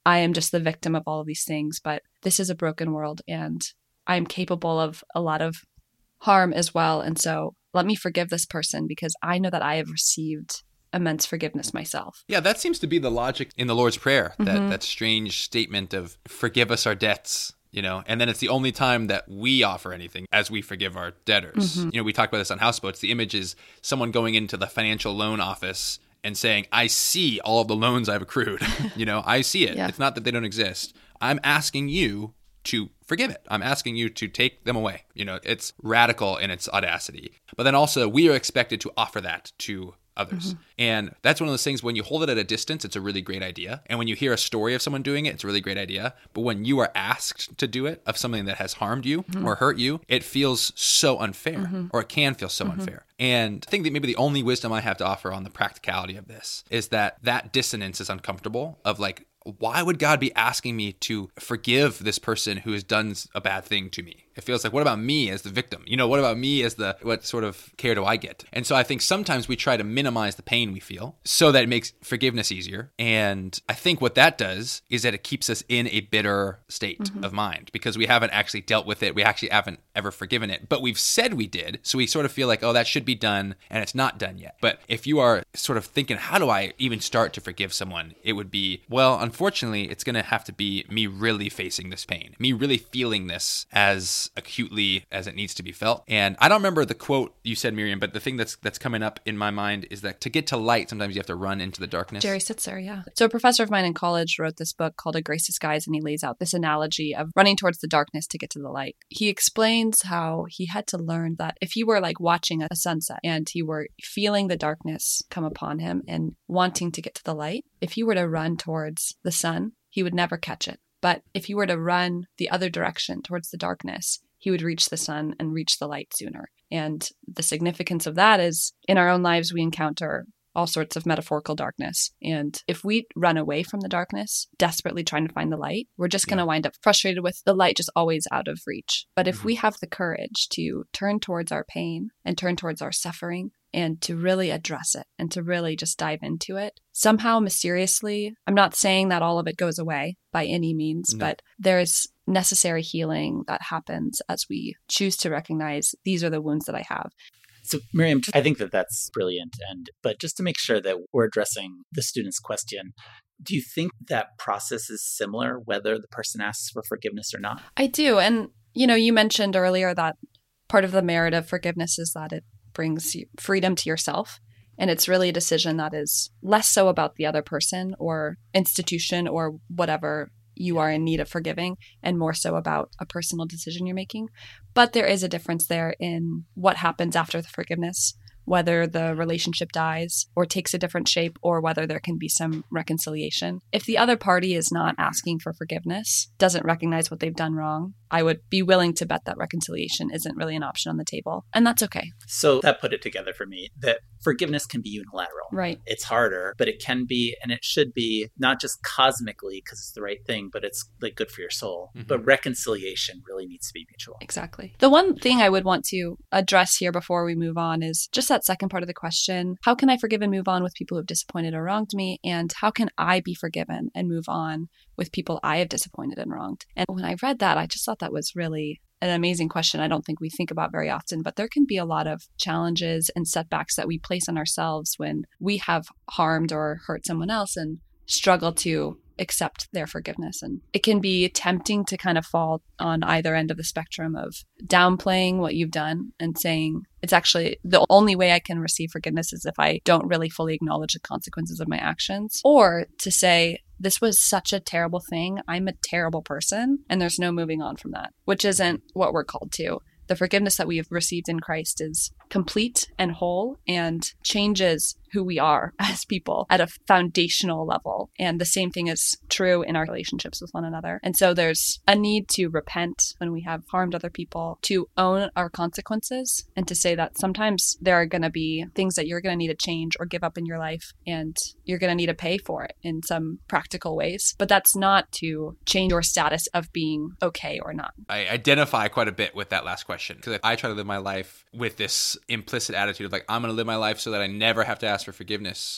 I am just the victim of all of these things, but this is a broken world and I'm capable of a lot of harm as well. And so let me forgive this person because I know that I have received immense forgiveness myself. Yeah, that seems to be the logic in the Lord's Prayer, that strange statement of forgive us our debts, and then it's the only time that we offer anything as we forgive our debtors. We talked about this on Houseboats. The image is someone going into the financial loan office and saying, I see all of the loans I've accrued. I see it. Yeah. It's not that they don't exist. I'm asking you to forgive it. I'm asking you to take them away. It's radical in its audacity. But then also we are expected to offer that to others. And that's one of those things, when you hold it at a distance, it's a really great idea. And when you hear a story of someone doing it, it's a really great idea. But when you are asked to do it of something that has harmed you or hurt you, it feels so unfair, or it can feel so unfair. And I think that maybe the only wisdom I have to offer on the practicality of this is that dissonance is uncomfortable, of like, why would God be asking me to forgive this person who has done a bad thing to me? It feels like, what about me as the victim? What about me as what sort of care do I get? And so I think sometimes we try to minimize the pain we feel so that it makes forgiveness easier. And I think what that does is that it keeps us in a bitter state of mind because we haven't actually dealt with it. We actually haven't ever forgiven it, but we've said we did. So we sort of feel like, oh, that should be done, and it's not done yet. But if you are sort of thinking, how do I even start to forgive someone? It would be, well, unfortunately, it's going to have to be me really facing this pain, me really feeling this as acutely as it needs to be felt. And I don't remember the quote you said, Miriam, but the thing that's coming up in my mind is that to get to light, sometimes you have to run into the darkness. Jerry Sitzer, yeah. So a professor of mine in college wrote this book called A Grace Disguised, and he lays out this analogy of running towards the darkness to get to the light. He explains how he had to learn that if he were like watching a sunset and he were feeling the darkness come upon him and wanting to get to the light, if he were to run towards the sun, he would never catch it. But if he were to run the other direction towards the darkness, he would reach the sun and reach the light sooner. And the significance of that is in our own lives, we encounter all sorts of metaphorical darkness. And if we run away from the darkness, desperately trying to find the light, we're just going to wind up frustrated with the light just always out of reach. But if we have the courage to turn towards our pain and turn towards our suffering and to really address it and to really just dive into it, somehow mysteriously, I'm not saying that all of it goes away by any means, but there's necessary healing that happens as we choose to recognize these are the wounds that I have. So, Miriam, I think that's brilliant. But just to make sure that we're addressing the student's question, do you think that process is similar whether the person asks for forgiveness or not? I do. And, you mentioned earlier that part of the merit of forgiveness is that it brings freedom to yourself. And it's really a decision that is less so about the other person or institution or whatever you are in need of forgiving, and more so about a personal decision you're making. But there is a difference there in what happens after the forgiveness, whether the relationship dies or takes a different shape, or whether there can be some reconciliation. If the other party is not asking for forgiveness, doesn't recognize what they've done wrong, I would be willing to bet that reconciliation isn't really an option on the table. And that's okay. So that put it together for me, that forgiveness can be unilateral. Right. It's harder, but it can be, and it should be, not just cosmically because it's the right thing, but it's like good for your soul. But reconciliation really needs to be mutual. Exactly. The one thing I would want to address here before we move on is just that second part of the question. How can I forgive and move on with people who have disappointed or wronged me? And how can I be forgiven and move on with people I have disappointed and wronged? And when I read that, I just thought that was really an amazing question I don't think we think about very often, but there can be a lot of challenges and setbacks that we place on ourselves when we have harmed or hurt someone else and struggle to accept their forgiveness. And it can be tempting to kind of fall on either end of the spectrum of downplaying what you've done and saying, it's actually the only way I can receive forgiveness is if I don't really fully acknowledge the consequences of my actions, or to say, this was such a terrible thing. I'm a terrible person, and there's no moving on from that, which isn't what we're called to. The forgiveness that we have received in Christ is complete and whole and changes who we are as people at a foundational level. And the same thing is true in our relationships with one another. And so there's a need to repent when we have harmed other people, to own our consequences, and to say that sometimes there are going to be things that you're going to need to change or give up in your life, and you're going to need to pay for it in some practical ways. But that's not to change your status of being okay or not. I identify quite a bit with that last question, because I try to live my life with this implicit attitude of like, I'm going to live my life so that I never have to ask for forgiveness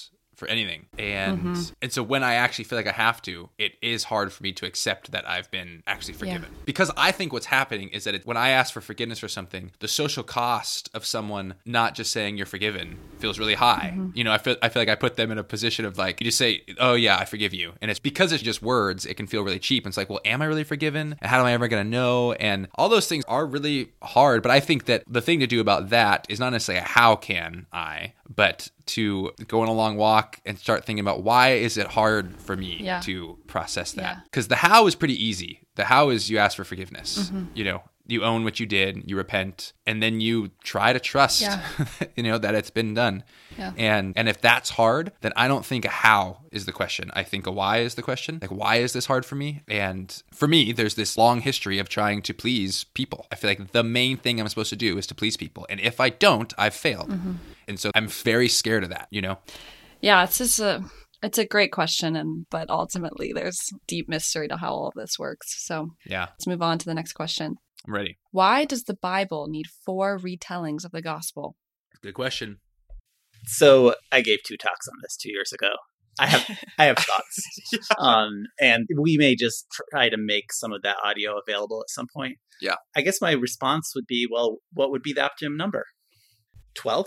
for anything. And so when I actually feel like I have to, it is hard for me to accept that I've been actually forgiven. Because I think what's happening is that when I ask for forgiveness for something, the social cost of someone not just saying you're forgiven feels really high. You know, I feel like I put them in a position of like, you just say, oh yeah, I forgive you. And it's because it's just words, it can feel really cheap. And it's like, well, am I really forgiven? And how am I ever going to know? And all those things are really hard. But I think that the thing to do about that is not necessarily how can I, but to go on a long walk and start thinking about why is it hard for me to process that? Because the how is pretty easy. The how is you ask for forgiveness. You know, you own what you did, you repent, and then you try to trust, you know, that it's been done. And if that's hard, then I don't think a how is the question. I think a why is the question. Like, why is this hard for me? And for me, there's this long history of trying to please people. I feel like the main thing I'm supposed to do is to please people. And if I don't, I've failed. And so I'm very scared of that, you know? Yeah, it's a great question, but ultimately there's deep mystery to how all of this works. So let's move on to the next question. I'm ready. Why does the Bible need 4 retellings of the gospel? Good question. So I gave 2 talks on this 2 years ago. I have thoughts. And we may just try to make some of that audio available at some point. Yeah. I guess my response would be, well, what would be the optimum number? 12?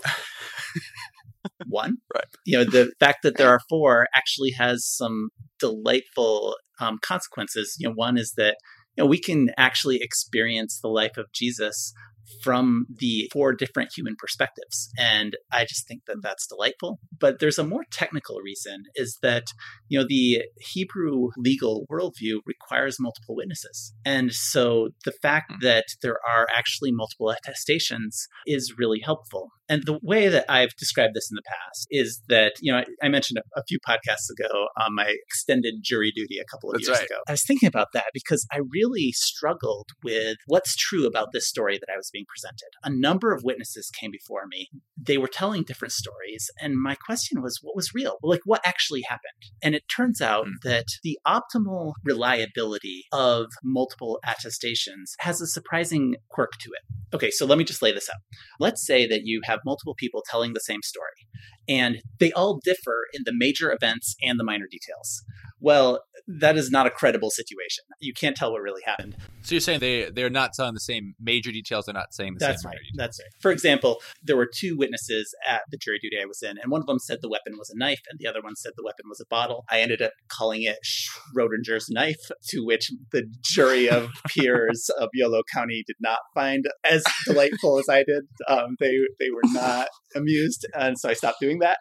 1? Right. You know, the fact that there are 4 actually has some delightful consequences. You know, one is that, you know, we can actually experience the life of Jesus from the 4 different human perspectives. And I just think that that's delightful. But there's a more technical reason, is that, you know, the Hebrew legal worldview requires multiple witnesses. And so the fact that there are actually multiple attestations is really helpful. And the way that I've described this in the past is that, you know, I mentioned a few podcasts ago on my extended jury duty a couple of years ago. I was thinking about that because I really struggled with what's true about this story that I was being presented. A number of witnesses came before me. They were telling different stories. And my question was, what was real? Like, what actually happened? And it turns out that the optimal reliability of multiple attestations has a surprising quirk to it. Okay, so let me just lay this out. Let's say that you have multiple people telling the same story, and they all differ in the major events and the minor details. Well, that is not a credible situation. You can't tell what really happened. So you're saying they're not telling the same major details, they're not saying the same minor details. That's right. For example, there were 2 witnesses at the jury duty I was in, and one of them said the weapon was a knife, and the other one said the weapon was a bottle. I ended up calling it Schrodinger's knife, to which the jury of peers of Yolo County did not find as delightful as I did. They were not amused, and so I stopped doing that.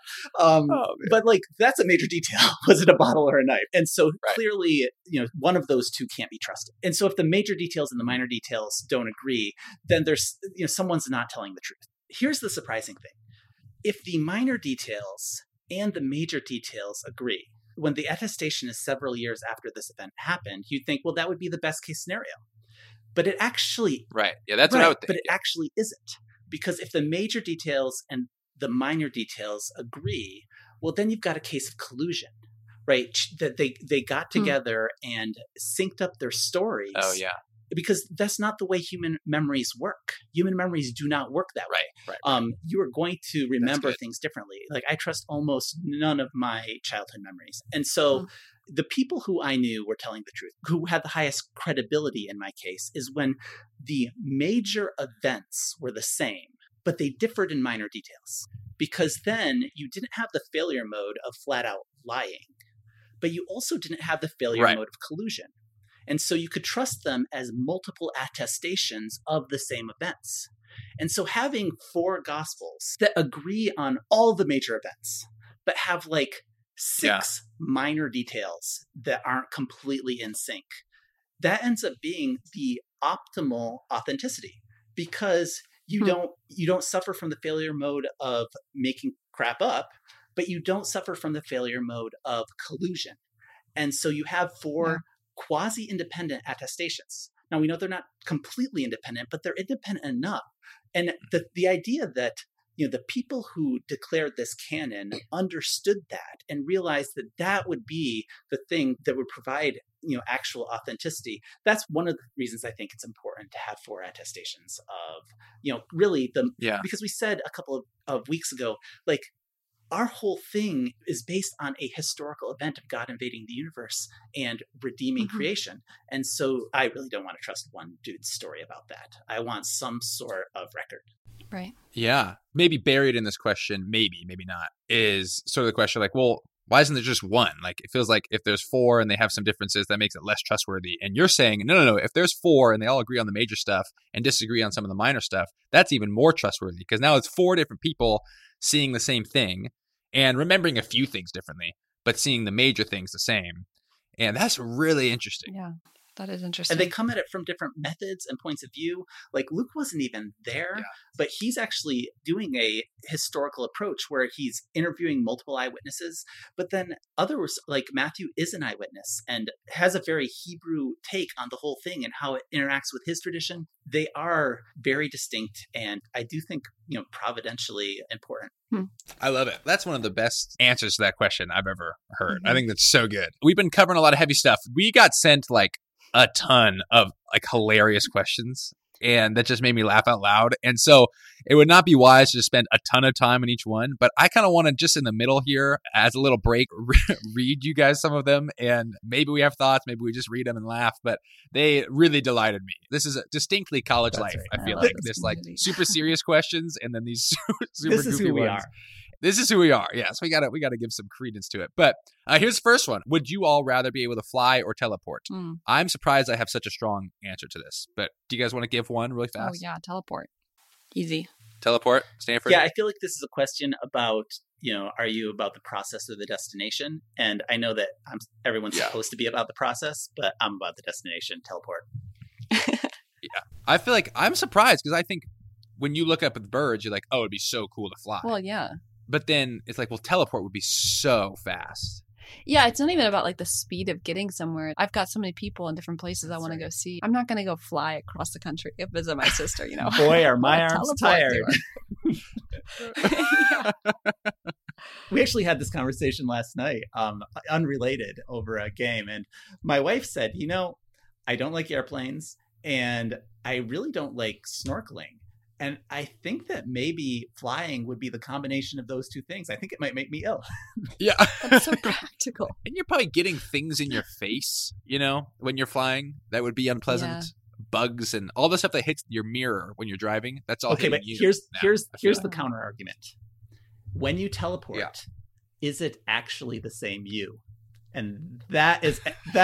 But like, that's a major detail. Was it a bottle or a knife? And so clearly, you know, one of those 2 can't be trusted. And so if the major details and the minor details don't agree, then there's, you know, someone's not telling the truth. Here's the surprising thing. If the minor details and the major details agree, when the attestation is several years after this event happened, you'd think, well, that would be the best case scenario. But it actually... Right. Yeah, that's what I would think. But it actually isn't. Because if the major details and the minor details agree, well, then you've got a case of collusion. Right, that they got together and synced up their stories. Oh, yeah. Because that's not the way human memories work. Human memories do not work that way. Right. You are going to remember things differently. Like, I trust almost none of my childhood memories. And so the people who I knew were telling the truth, who had the highest credibility in my case, is when the major events were the same, but they differed in minor details. Because then you didn't have the failure mode of flat out lying. But you also didn't have the failure mode of collusion. And so you could trust them as multiple attestations of the same events. And so having 4 gospels that agree on all the major events, but have like 6 minor details that aren't completely in sync, that ends up being the optimal authenticity, because you don't suffer from the failure mode of making crap up, but you don't suffer from the failure mode of collusion. And so you have 4 quasi-independent attestations. Now, we know they're not completely independent, but they're independent enough. And the idea that, you know, the people who declared this canon understood that and realized that that would be the thing that would provide, you know, actual authenticity. That's one of the reasons I think it's important to have 4 attestations of, you know, really because we said a couple of weeks ago, like, our whole thing is based on a historical event of God invading the universe and redeeming creation. And so I really don't want to trust one dude's story about that. I want some sort of record. Right. Yeah. Maybe buried in this question, maybe not, is sort of the question like, well, why isn't there just one? Like, it feels like if there's four and they have some differences, that makes it less trustworthy. And you're saying, no. If there's four and they all agree on the major stuff and disagree on some of the minor stuff, that's even more trustworthy because now it's four different people seeing the same thing and remembering a few things differently, but seeing the major things the same. And that's really interesting. Yeah. That is interesting. And they come at it from different methods and points of view. Like Luke wasn't even there, but he's actually doing a historical approach where he's interviewing multiple eyewitnesses. But then others, like Matthew, is an eyewitness and has a very Hebrew take on the whole thing and how it interacts with his tradition. They are very distinct, and I do think, providentially important. I love it. That's one of the best answers to that question I've ever heard. I think that's so good. We've been covering a lot of heavy stuff. We got sent like a ton of like hilarious questions, and that just made me laugh out loud. And so it would not be wise to spend a ton of time on each one, but I kind of want to just in the middle here as a little break, read you guys some of them, and maybe we have thoughts, maybe we just read them and laugh, but they really delighted me. This is a distinctly college life. Right. I feel like this like super serious questions and then these super this is goofy who we ones. are. This is who we are. Yeah, so we gotta give some credence to it. But here's the first one. Would you all rather be able to fly or teleport? I'm surprised I have such a strong answer to this. But do you guys want to give one really fast? Oh yeah, teleport. Easy. Teleport, Stanford? Yeah, I feel like this is a question about, are you about the process or the destination? And I know that everyone's supposed to be about the process, but I'm about the destination. Teleport. Yeah. I feel like I'm surprised because I think when you look up at the birds, you're like, oh, it'd be so cool to fly. Well, yeah. But then it's like, well, teleport would be so fast. Yeah, it's not even about like the speed of getting somewhere. I've got so many people in different places I want to go see. I'm not going to go fly across the country to visit my sister, Boy, are my arms tired. We actually had this conversation last night, unrelated, over a game. And my wife said, I don't like airplanes and I really don't like snorkeling. And I think that maybe flying would be the combination of those two things. I think it might make me ill. Yeah. That's so practical. And you're probably getting things in your face, when you're flying. That would be unpleasant. Yeah. Bugs and all the stuff that hits your mirror when you're driving. That's all. Okay, but here's the counter argument. When you teleport, is it actually the same you? And that's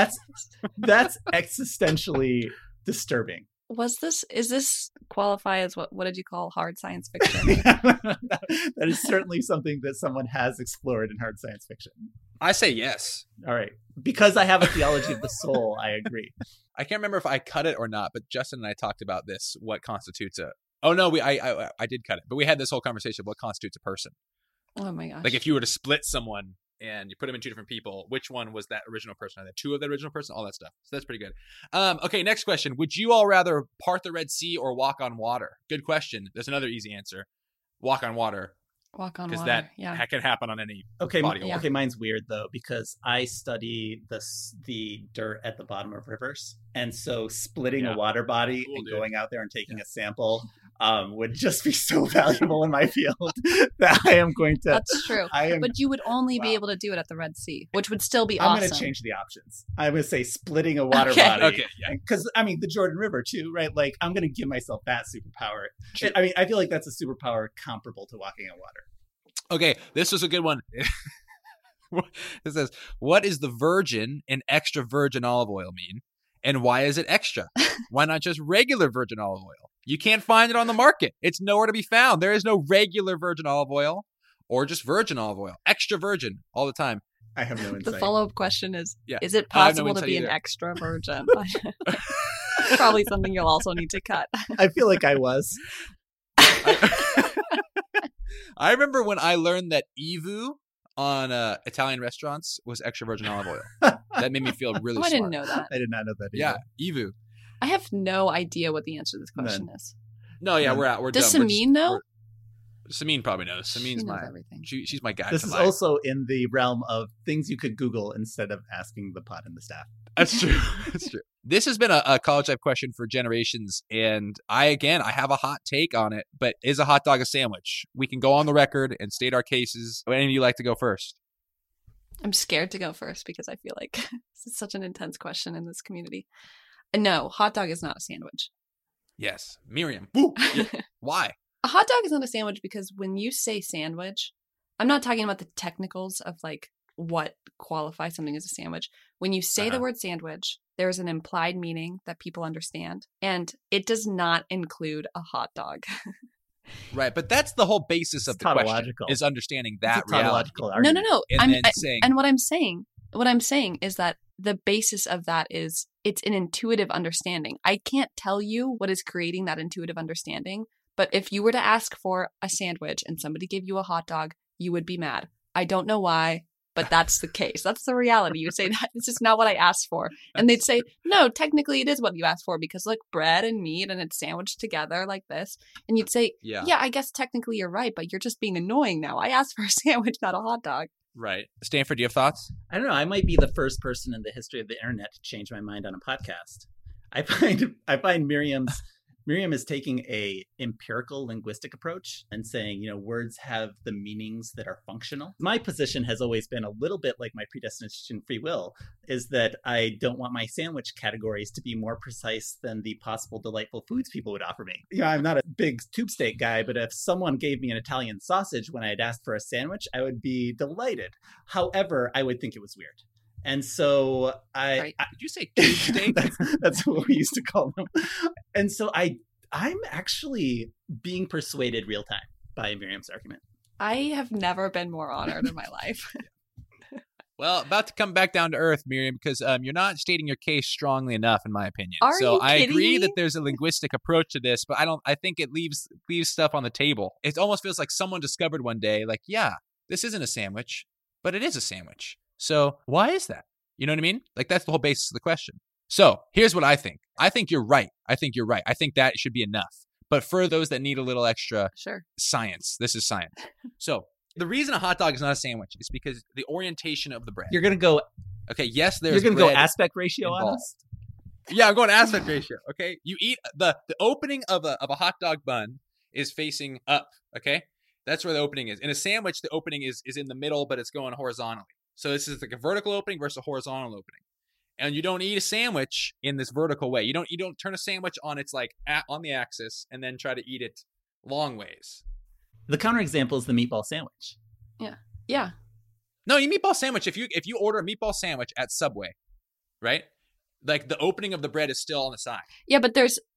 existentially disturbing. Is this qualify as what did you call hard science fiction? That is certainly something that someone has explored in hard science fiction. I say yes. All right. Because I have a theology of the soul, I agree. I can't remember if I cut it or not, but Justin and I talked about this, what constitutes I did cut it, but we had this whole conversation of what constitutes a person. Oh my gosh. Like if you were to split someone and you put them in two different people, which one was that original person? Are there two of the original person? All that stuff. So that's pretty good. Okay, next question. Would you all rather part the Red Sea or walk on water? Good question. There's another easy answer. Walk on water. Walk on water. Because that can happen on any body of water. Okay, mine's weird though, because I study the dirt at the bottom of rivers. And so splitting a water body and going out there and taking a sample would just be so valuable in my field that I am going to. That's true. But you would only be able to do it at the Red Sea, which would still be awesome. I'm going to change the options. I'm going to say splitting a water body. Okay, yeah. Because, the Jordan River too, right? Like, I'm going to give myself that superpower. I feel like that's a superpower comparable to walking on water. Okay, this was a good one. It says, what is the virgin and extra virgin olive oil mean? And why is it extra? Why not just regular virgin olive oil? You can't find it on the market. It's nowhere to be found. There is no regular virgin olive oil or just virgin olive oil. Extra virgin all the time. I have no insight. The follow-up question is it possible to be an extra virgin? Probably something you'll also need to cut. I feel like I was. I remember when I learned that Evu on Italian restaurants was extra virgin olive oil. That made me feel really smart. I didn't know that. I did not know that either. Yeah, Evu. I have no idea what the answer to this question is. No, yeah, we're Does dumb. Samin know? Samin probably knows. Samin's everything. She's my guy. This is also in the realm of things you could Google instead of asking the pod and the staff. That's true. That's true. This has been a college life question for generations, and I have a hot take on it, but is a hot dog a sandwich? We can go on the record and state our cases. Would any of you like to go first? I'm scared to go first because I feel like this is such an intense question in this community. No, hot dog is not a sandwich. Yes. Miriam. Woo! Yeah. Why? A hot dog is not a sandwich because when you say sandwich, I'm not talking about the technicals of like what qualifies something as a sandwich. When you say the word sandwich, there's an implied meaning that people understand, and it does not include a hot dog. Right, but that's the whole basis of the question, is understanding that reality. No. And what I'm saying is that the basis of that is it's an intuitive understanding. I can't tell you what is creating that intuitive understanding, but if you were to ask for a sandwich and somebody gave you a hot dog, you would be mad. I don't know why, but that's the case. That's the reality. You would say that this is not what I asked for. And they'd say, no, technically it is what you asked for because look, bread and meat and it's sandwiched together like this. And you'd say, yeah, I guess technically you're right, but you're just being annoying now. I asked for a sandwich, not a hot dog. Right. Stanford, do you have thoughts? I don't know. I might be the first person in the history of the internet to change my mind on a podcast. I find Miriam is taking a empirical linguistic approach and saying, words have the meanings that are functional. My position has always been a little bit like my predestination free will, is that I don't want my sandwich categories to be more precise than the possible delightful foods people would offer me. I'm not a big tube steak guy, but if someone gave me an Italian sausage when I had asked for a sandwich, I would be delighted. However, I would think it was weird. And so did you say tube steak? that's what we used to call them. And so I'm actually being persuaded real time by Miriam's argument. I have never been more honored in my life. Well, about to come back down to earth, Miriam, because you're not stating your case strongly enough, in my opinion. I agree that there's a linguistic approach to this, but I think it leaves stuff on the table. It almost feels like someone discovered one day, like, yeah, this isn't a sandwich, but it is a sandwich. So why is that? You know what I mean? Like, that's the whole basis of the question. So here's what I think. I think you're right. I think that should be enough. But for those that need a little extra science, this is science. So the reason a hot dog is not a sandwich is because the orientation of the bread. You're going to go. Okay, yes, there's You're going to go aspect ratio on us? Yeah, I'm going aspect ratio. Okay. You eat the opening of a hot dog bun is facing up. Okay. That's where the opening is. In a sandwich, the opening is in the middle, but it's going horizontally. So this is like a vertical opening versus a horizontal opening. And you don't eat a sandwich in this vertical way. You don't turn a sandwich on its like on the axis and then try to eat it long ways. The counterexample is the meatball sandwich. Yeah. No, you meatball sandwich. If you order a meatball sandwich at Subway, right? Like the opening of the bread is still on the side. Yeah, have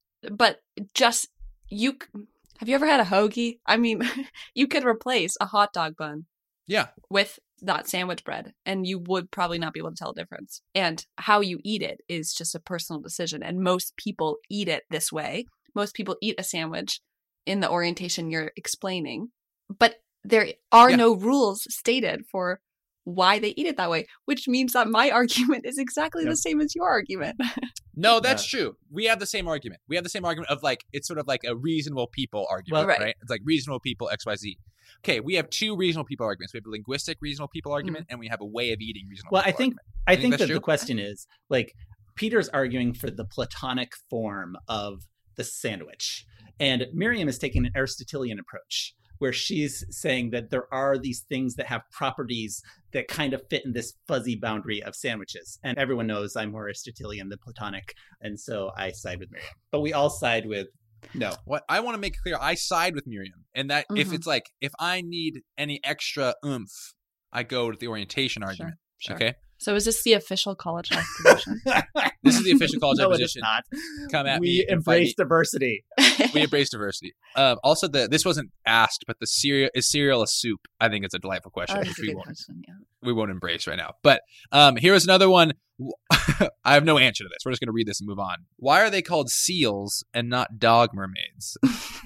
you ever had a hoagie? I mean, you could replace a hot dog bun. Yeah. With that sandwich bread, and you would probably not be able to tell the difference. And how you eat it is just a personal decision. And most people eat it this way. Most people eat a sandwich in the orientation you're explaining. But there are no rules stated for why they eat it that way, which means that my argument is exactly the same as your argument. No, that's true. We have the same argument. We have the same argument of like, it's sort of like a reasonable people argument, right? It's like reasonable people, XYZ. Okay, we have two reasonable people arguments. We have a linguistic reasonable people argument, and we have a way of eating reasonable people argument. I think that the question is, like, Peter's arguing for the Platonic form of the sandwich. And Miriam is taking an Aristotelian approach, where she's saying that there are these things that have properties that kind of fit in this fuzzy boundary of sandwiches. And everyone knows I'm more Aristotelian than Platonic, and so I side with Miriam. But we all side with no. What I want to make clear, I side with Miriam. And that if it's like, if I need any extra oomph, I go to the orientation argument. Sure. Okay? So is this the official college life position? This is the official college life position. No, it is not. Come at me. We embrace diversity. We embrace diversity. Also, this wasn't asked, but is cereal a soup? I think it's a delightful question, which we won't embrace right now. But here's another one. I have no answer to this. We're just going to read this and move on. Why are they called seals and not dog mermaids?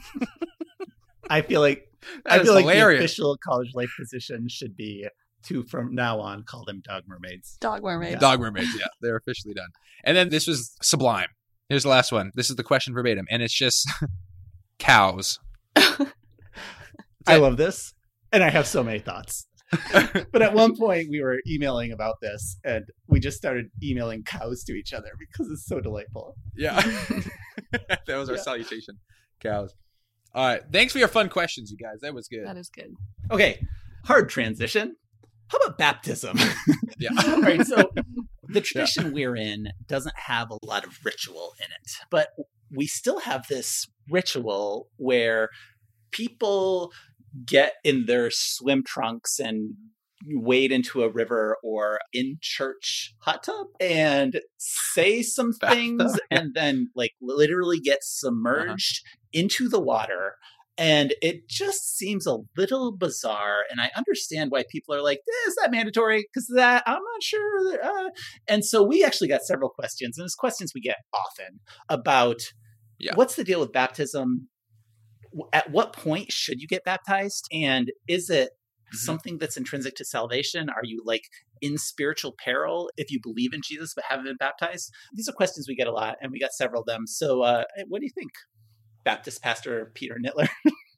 I feel like the official college life position should be to, from now on, call them dog mermaids. Dog mermaids. Yeah. Dog mermaids, yeah. They're officially done. And then this was sublime. Here's the last one. This is the question verbatim, and it's just cows. I love this, and I have so many thoughts. But at one point we were emailing about this, and we just started emailing cows to each other because it's so delightful. Yeah. That was our salutation. Cows. All right. Thanks for your fun questions, you guys. That was good. That is good. Okay. Hard transition. How about baptism? Yeah. All right. So the tradition we're in doesn't have a lot of ritual in it, but we still have this ritual where people get in their swim trunks and wade into a river or in church hot tub and say some things and then like literally get submerged into the water. And it just seems a little bizarre. And I understand why people are like, is that mandatory? Because that, I'm not sure. And so we actually got several questions, and there's questions we get often about what's the deal with baptism? At what point should you get baptized? And is it something that's intrinsic to salvation? Are you like in spiritual peril if you believe in Jesus but haven't been baptized? These are questions we get a lot, and we got several of them. So what do you think, Baptist Pastor Peter Nittler?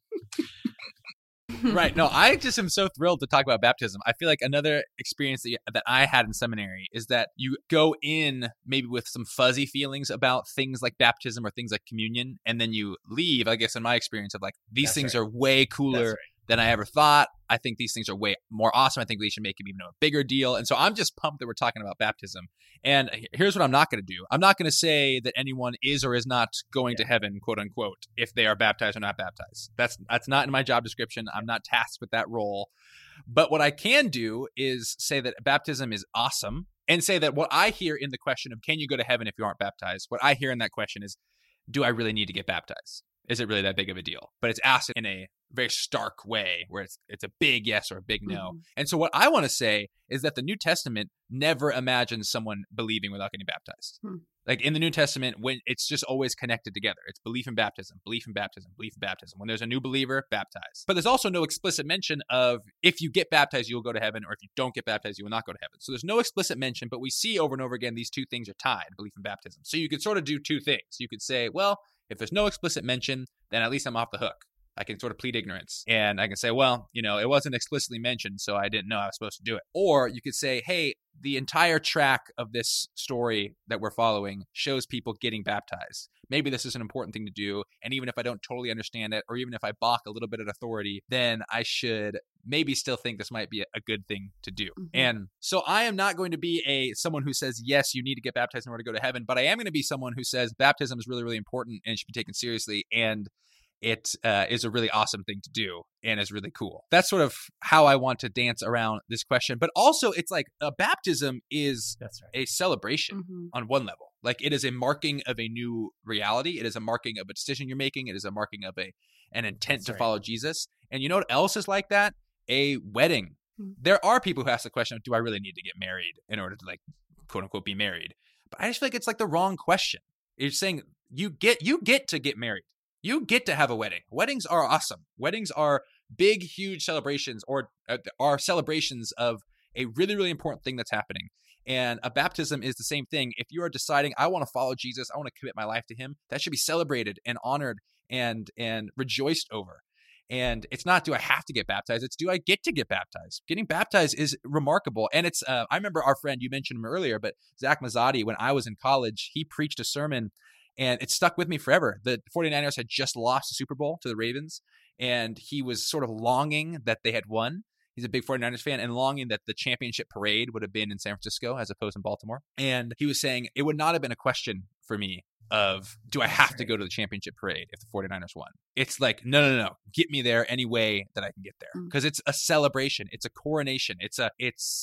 Right. No, I just am so thrilled to talk about baptism. I feel like another experience that I had in seminary is that you go in maybe with some fuzzy feelings about things like baptism or things like communion, and then you leave, I guess in my experience, of like, these things are way cooler than I ever thought. I think these things are way more awesome. I think we should make it even a bigger deal. And so I'm just pumped that we're talking about baptism. And here's what I'm not going to do. I'm not going to say that anyone is or is not going to heaven, quote unquote, if they are baptized or not baptized. That's not in my job description. I'm not tasked with that role. But what I can do is say that baptism is awesome, and say that what I hear in the question of can you go to heaven if you aren't baptized, what I hear in that question is, do I really need to get baptized? Is it really that big of a deal? But it's asked in a very stark way where it's a big yes or a big no. And so what I want to say is that the New Testament never imagines someone believing without getting baptized. Like in the New Testament, when it's just always connected together. It's belief in baptism, belief in baptism, belief in baptism. When there's a new believer, baptize. But there's also no explicit mention of if you get baptized, you'll go to heaven, or if you don't get baptized, you will not go to heaven. So there's no explicit mention, but we see over and over again these two things are tied, belief and baptism. So you could sort of do two things. You could say, well, if there's no explicit mention, then at least I'm off the hook. I can sort of plead ignorance, and I can say, well, it wasn't explicitly mentioned, so I didn't know I was supposed to do it. Or you could say, hey, the entire track of this story that we're following shows people getting baptized. Maybe this is an important thing to do, and even if I don't totally understand it, or even if I balk a little bit at authority, then I should maybe still think this might be a good thing to do. And so I am not going to be someone who says, yes, you need to get baptized in order to go to heaven, but I am going to be someone who says baptism is really, really important and should be taken seriously, and it is a really awesome thing to do and is really cool. That's sort of how I want to dance around this question. But also, it's like a baptism is a celebration on one level. Like it is a marking of a new reality. It is a marking of a decision you're making. It is a marking of an intent to follow Jesus. And you know what else is like that? A wedding. There are people who ask the question, do I really need to get married in order to like, quote unquote, be married? But I just feel like it's like the wrong question. You're saying you get to get married. You get to have a wedding. Weddings are awesome. Weddings are big, huge celebrations, or are celebrations of a really, really important thing that's happening. And a baptism is the same thing. If you are deciding, I want to follow Jesus, I want to commit my life to him, that should be celebrated and honored and rejoiced over. And it's not, do I have to get baptized? It's, do I get to get baptized? Getting baptized is remarkable. And it's, I remember our friend, you mentioned him earlier, but Zach Mazzotti, when I was in college, he preached a sermon and it stuck with me forever. The 49ers had just lost the Super Bowl to the Ravens, and he was sort of longing that they had won. He's a big 49ers fan and longing that the championship parade would have been in San Francisco as opposed to Baltimore. And he was saying, it would not have been a question for me of, do I have to go to the championship parade if the 49ers won? It's like, no. Get me there any way that I can get there. Because it's a celebration. It's a coronation. It's a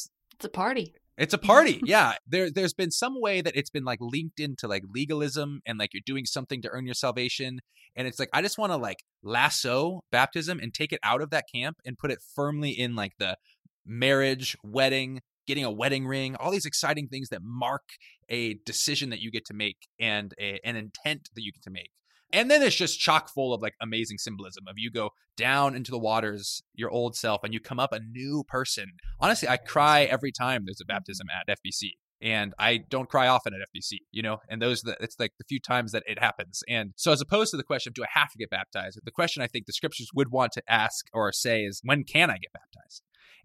party. It's a party. Yeah. There's been some way that it's been like linked into like legalism and like you're doing something to earn your salvation. And it's like, I just want to like lasso baptism and take it out of that camp and put it firmly in like the marriage, wedding, getting a wedding ring, all these exciting things that mark a decision that you get to make and an intent that you get to make. And then it's just chock full of like amazing symbolism of you go down into the waters, your old self, and you come up a new person. Honestly, I cry every time there's a baptism at FBC. And I don't cry often at FBC, and it's like the few times that it happens. And so as opposed to the question of, do I have to get baptized? The question I think the scriptures would want to ask or say is, when can I get baptized?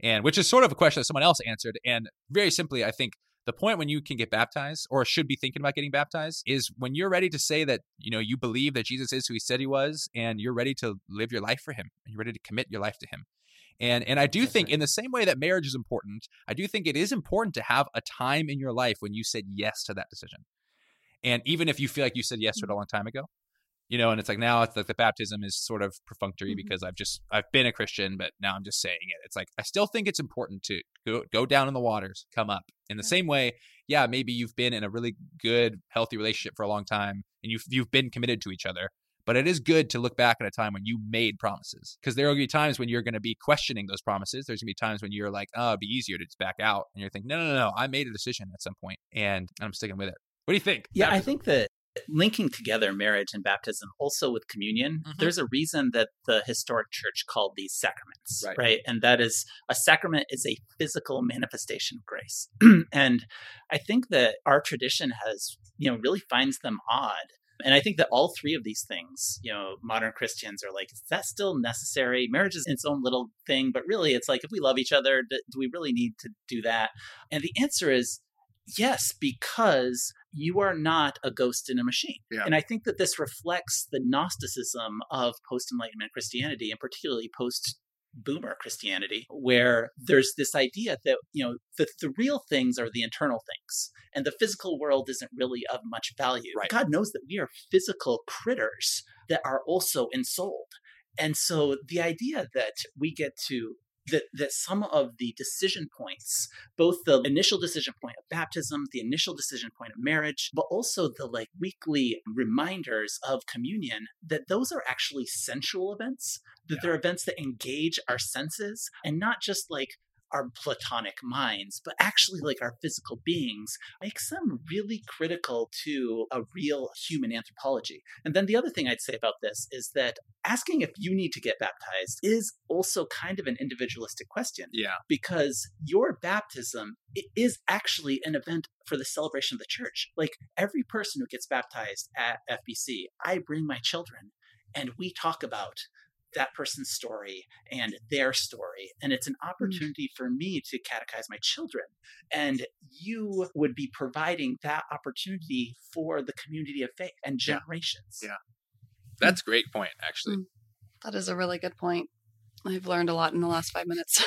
And which is sort of a question that someone else answered. And very simply, I think the point when you can get baptized or should be thinking about getting baptized is when you're ready to say that, you believe that Jesus is who he said he was, and you're ready to live your life for him, and you're ready to commit your life to him. And I do think in the same way that marriage is important, I do think it is important to have a time in your life when you said yes to that decision. And even if you feel like you said yes to it a long time ago, and it's like now it's like the baptism is sort of perfunctory because I've been a Christian, but now I'm just saying it. It's like, I still think it's important to go down in the waters, come up. In the same way, yeah, maybe you've been in a really good, healthy relationship for a long time and you've been committed to each other. But it is good to look back at a time when you made promises, because there will be times when you're going to be questioning those promises. There's going to be times when you're like, oh, it'd be easier to just back out. And you're thinking, no, I made a decision at some point and I'm sticking with it. What do you think? Yeah, I think that linking together marriage and baptism also with communion, there's a reason that the historic church called these sacraments, right? And that is, a sacrament is a physical manifestation of grace. And I think that our tradition has, really finds them odd. And I think that all three of these things, modern Christians are like, is that still necessary? Marriage is its own little thing, but really it's like, if we love each other, do we really need to do that? And the answer is yes, because you are not a ghost in a machine. Yeah. And I think that this reflects the Gnosticism of post-Enlightenment Christianity, and particularly post-Boomer Christianity, where there's this idea that, the real things are the internal things, and the physical world isn't really of much value. Right. God knows that we are physical critters that are also ensouled. And so the idea that we get to that some of the decision points, both the initial decision point of baptism, the initial decision point of marriage, but also the weekly reminders of communion, that those are actually sensual events, that they're events that engage our senses and not just our platonic minds, but actually our physical beings, makes them really critical to a real human anthropology. And then the other thing I'd say about this is that asking if you need to get baptized is also kind of an individualistic question. Yeah. Because your baptism is actually an event for the celebration of the church. Every person who gets baptized at FBC, I bring my children and we talk about that person's story and their story. And it's an opportunity for me to catechize my children. And you would be providing that opportunity for the community of faith and generations. Yeah. That's a great point, actually. That is a really good point. I've learned a lot in the last 5 minutes.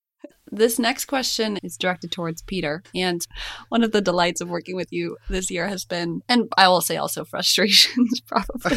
This next question is directed towards Peter. And one of the delights of working with you this year has been, and I will say also frustrations probably,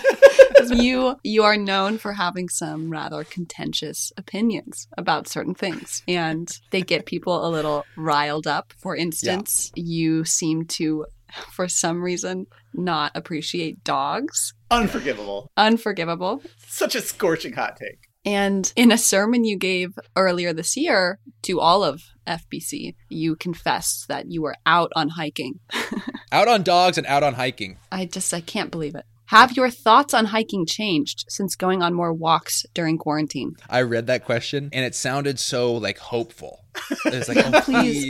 you are known for having some rather contentious opinions about certain things. And they get people a little riled up. For instance, you seem to, for some reason, not appreciate dogs. Unforgivable. Such a scorching hot take. And in a sermon you gave earlier this year to all of FBC, you confessed that you were out on hiking. Out on dogs and out on hiking. I can't believe it. Have your thoughts on hiking changed since going on more walks during quarantine? I read that question and it sounded so hopeful. It was like, oh,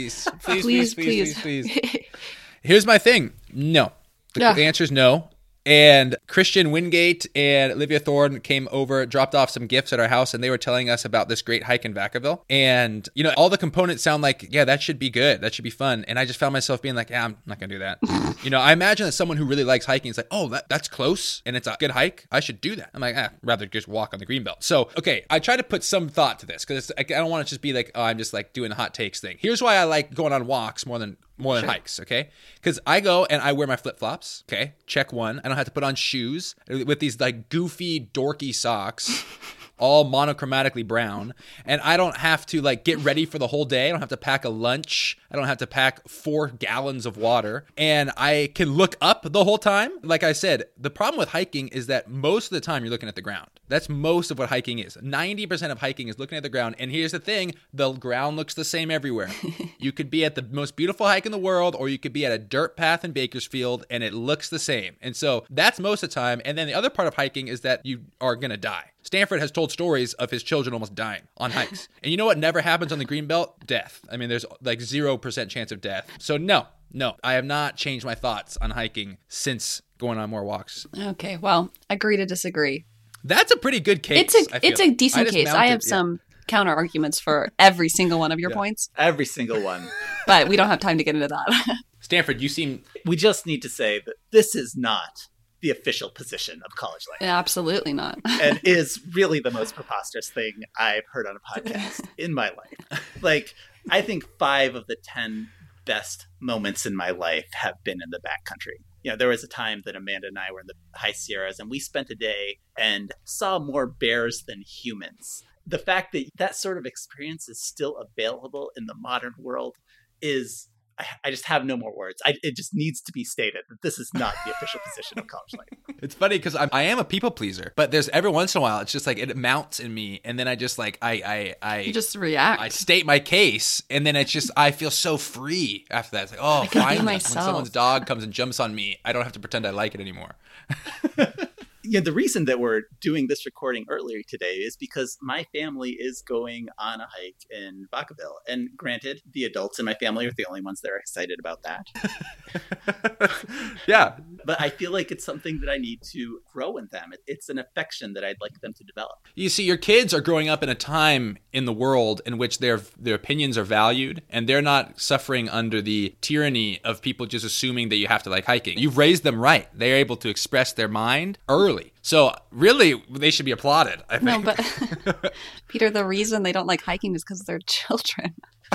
please. Here's my thing. No. The answer is no. And Christian Wingate and Olivia Thorne came over, dropped off some gifts at our house, and they were telling us about this great hike in Vacaville. And, all the components sound like, yeah, that should be good. That should be fun. And I just found myself being like, yeah, I'm not going to do that. I imagine that someone who really likes hiking is like, oh, that's close and it's a good hike. I should do that. I'm like, rather just walk on the Greenbelt. So, okay, I try to put some thought to this because I don't want to just be like, oh, I'm just doing the hot takes thing. Here's why I like going on walks more than hikes, okay? Because I go and I wear my flip-flops, okay? Check one. I don't have to put on shoes with these goofy, dorky socks, all monochromatically brown. And I don't have to get ready for the whole day. I don't have to pack a lunch. I don't have to pack 4 gallons of water. And I can look up the whole time. Like I said, the problem with hiking is that most of the time you're looking at the ground. That's most of what hiking is. 90% of hiking is looking at the ground. And here's the thing, the ground looks the same everywhere. You could be at the most beautiful hike in the world, or you could be at a dirt path in Bakersfield, and it looks the same. And so that's most of the time. And then the other part of hiking is that you are going to die. Stanford has told stories of his children almost dying on hikes. And you know what never happens on the Greenbelt? Death. I mean, there's 0% chance of death. So no, I have not changed my thoughts on hiking since going on more walks. Okay, well, agree to disagree. That's a pretty good case. It's a decent case. I have some counter arguments for every single one of your points. Every single one. But we don't have time to get into that. Stanford, you seem... We just need to say that this is not the official position of college life. Absolutely not. And is really the most preposterous thing I've heard on a podcast in my life. Like, I think 5 of the 10 best moments in my life have been in the backcountry. You know, there was a time that Amanda and I were in the High Sierras, and we spent a day and saw more bears than humans. The fact that that sort of experience is still available in the modern world is, I just have no more words. It just needs to be stated that this is not the official position of college life. It's funny because I am a people pleaser, but there's every once in a while, it's just like it mounts in me. And then I just like, you just react. I state my case. And then it's just, I feel so free after that. It's like, oh, finally, when someone's dog comes and jumps on me, I don't have to pretend I like it anymore. Yeah, the reason that we're doing this recording earlier today is because my family is going on a hike in Vacaville. And granted, the adults in my family are the only ones that are excited about that. Yeah. But I feel like it's something that I need to grow in them. It's an affection that I'd like them to develop. You see, your kids are growing up in a time in the world in which their opinions are valued, and they're not suffering under the tyranny of people just assuming that you have to like hiking. You've raised them right. They're able to express their mind early. So really, they should be applauded, I think. No, but Peter, the reason they don't like hiking is because they're children.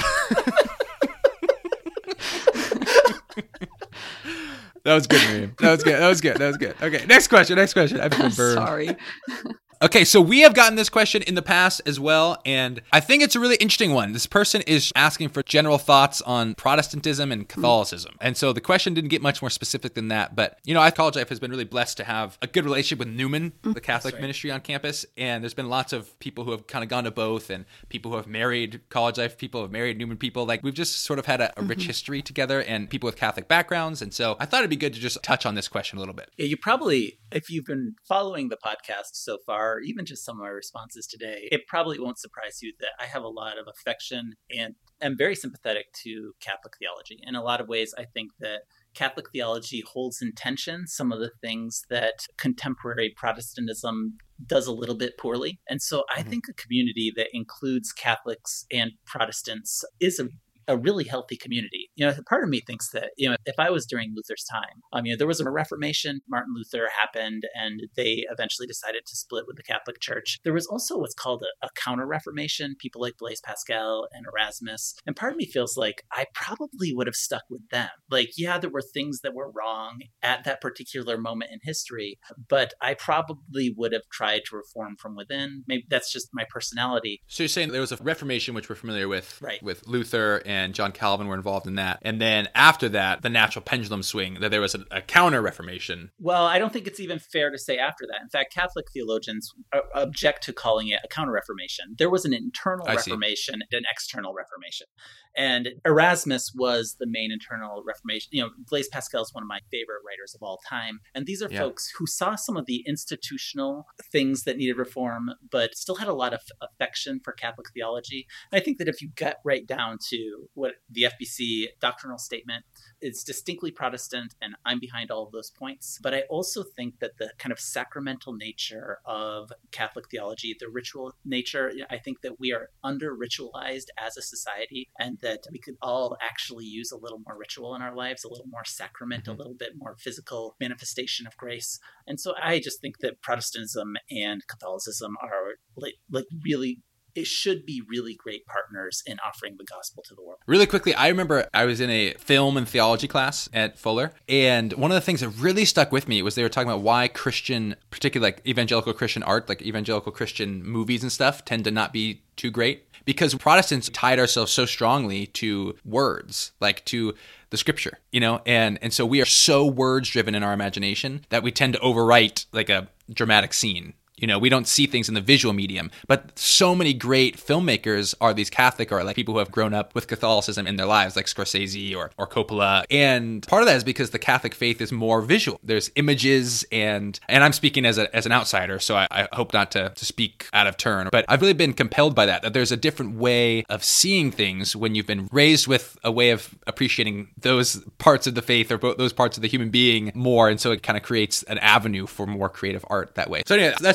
That was good, Miriam. That was good. Okay, next question. I've been burned. Sorry. Okay, so we have gotten this question in the past as well, and I think it's a really interesting one. This person is asking for general thoughts on Protestantism and Catholicism. And so the question didn't get much more specific than that, but, you know, College Life has been really blessed to have a good relationship with Newman, the Catholic ministry on campus, and there's been lots of people who have kind of gone to both, and people who have married College Life people, have married Newman people. Like, we've just sort of had a rich history together, and people with Catholic backgrounds, and so I thought it'd be good to just touch on this question a little bit. Yeah, you probably, if you've been following the podcast so far, even just some of my responses today, it probably won't surprise you that I have a lot of affection and am very sympathetic to Catholic theology. In a lot of ways, I think that Catholic theology holds in tension some of the things that contemporary Protestantism does a little bit poorly. And so I think a community that includes Catholics and Protestants is a really healthy community. You know, part of me thinks that, you know, if I was during Luther's time, you know, there was a Reformation, Martin Luther happened, and they eventually decided to split with the Catholic Church. There was also what's called a counter-Reformation, people like Blaise Pascal and Erasmus. And part of me feels like I probably would have stuck with them. Like, yeah, there were things that were wrong at that particular moment in history, but I probably would have tried to reform from within. Maybe that's just my personality. So you're saying there was a Reformation, which we're familiar with, right, with Luther and John Calvin were involved in that. And then after that, the natural pendulum swing, that there was a counter-Reformation. Well, I don't think it's even fair to say after that. In fact, Catholic theologians object to calling it a counter-Reformation. There was an internal Reformation and an external Reformation. And Erasmus was the main internal Reformation. You know, Blaise Pascal is one of my favorite writers of all time. And these are folks who saw some of the institutional things that needed reform, but still had a lot of affection for Catholic theology. And I think that if you get right down to what the FBC doctrinal statement is, distinctly Protestant, and I'm behind all of those points. But I also think that the kind of sacramental nature of Catholic theology, the ritual nature, I think that we are under-ritualized as a society, and that we could all actually use a little more ritual in our lives, a little more sacrament, a little bit more physical manifestation of grace. And so I just think that Protestantism and Catholicism are like really, it should be really great partners in offering the gospel to the world. Really quickly, I remember I was in a film and theology class at Fuller, and one of the things that really stuck with me was they were talking about why Christian, particularly like evangelical Christian art, like evangelical Christian movies and stuff, tend to not be too great. Because Protestants tied ourselves so strongly to words, like to the scripture, you know, and so we are so words driven in our imagination that we tend to overwrite like a dramatic scene. You know, we don't see things in the visual medium, but so many great filmmakers are these Catholic or like people who have grown up with Catholicism in their lives, like Scorsese or Coppola. And part of that is because the Catholic faith is more visual. There's images, and I'm speaking as an outsider, so I hope not to speak out of turn, but I've really been compelled by that there's a different way of seeing things when you've been raised with a way of appreciating those parts of the faith or those parts of the human being more. And so it kind of creates an avenue for more creative art that way. So anyway, that's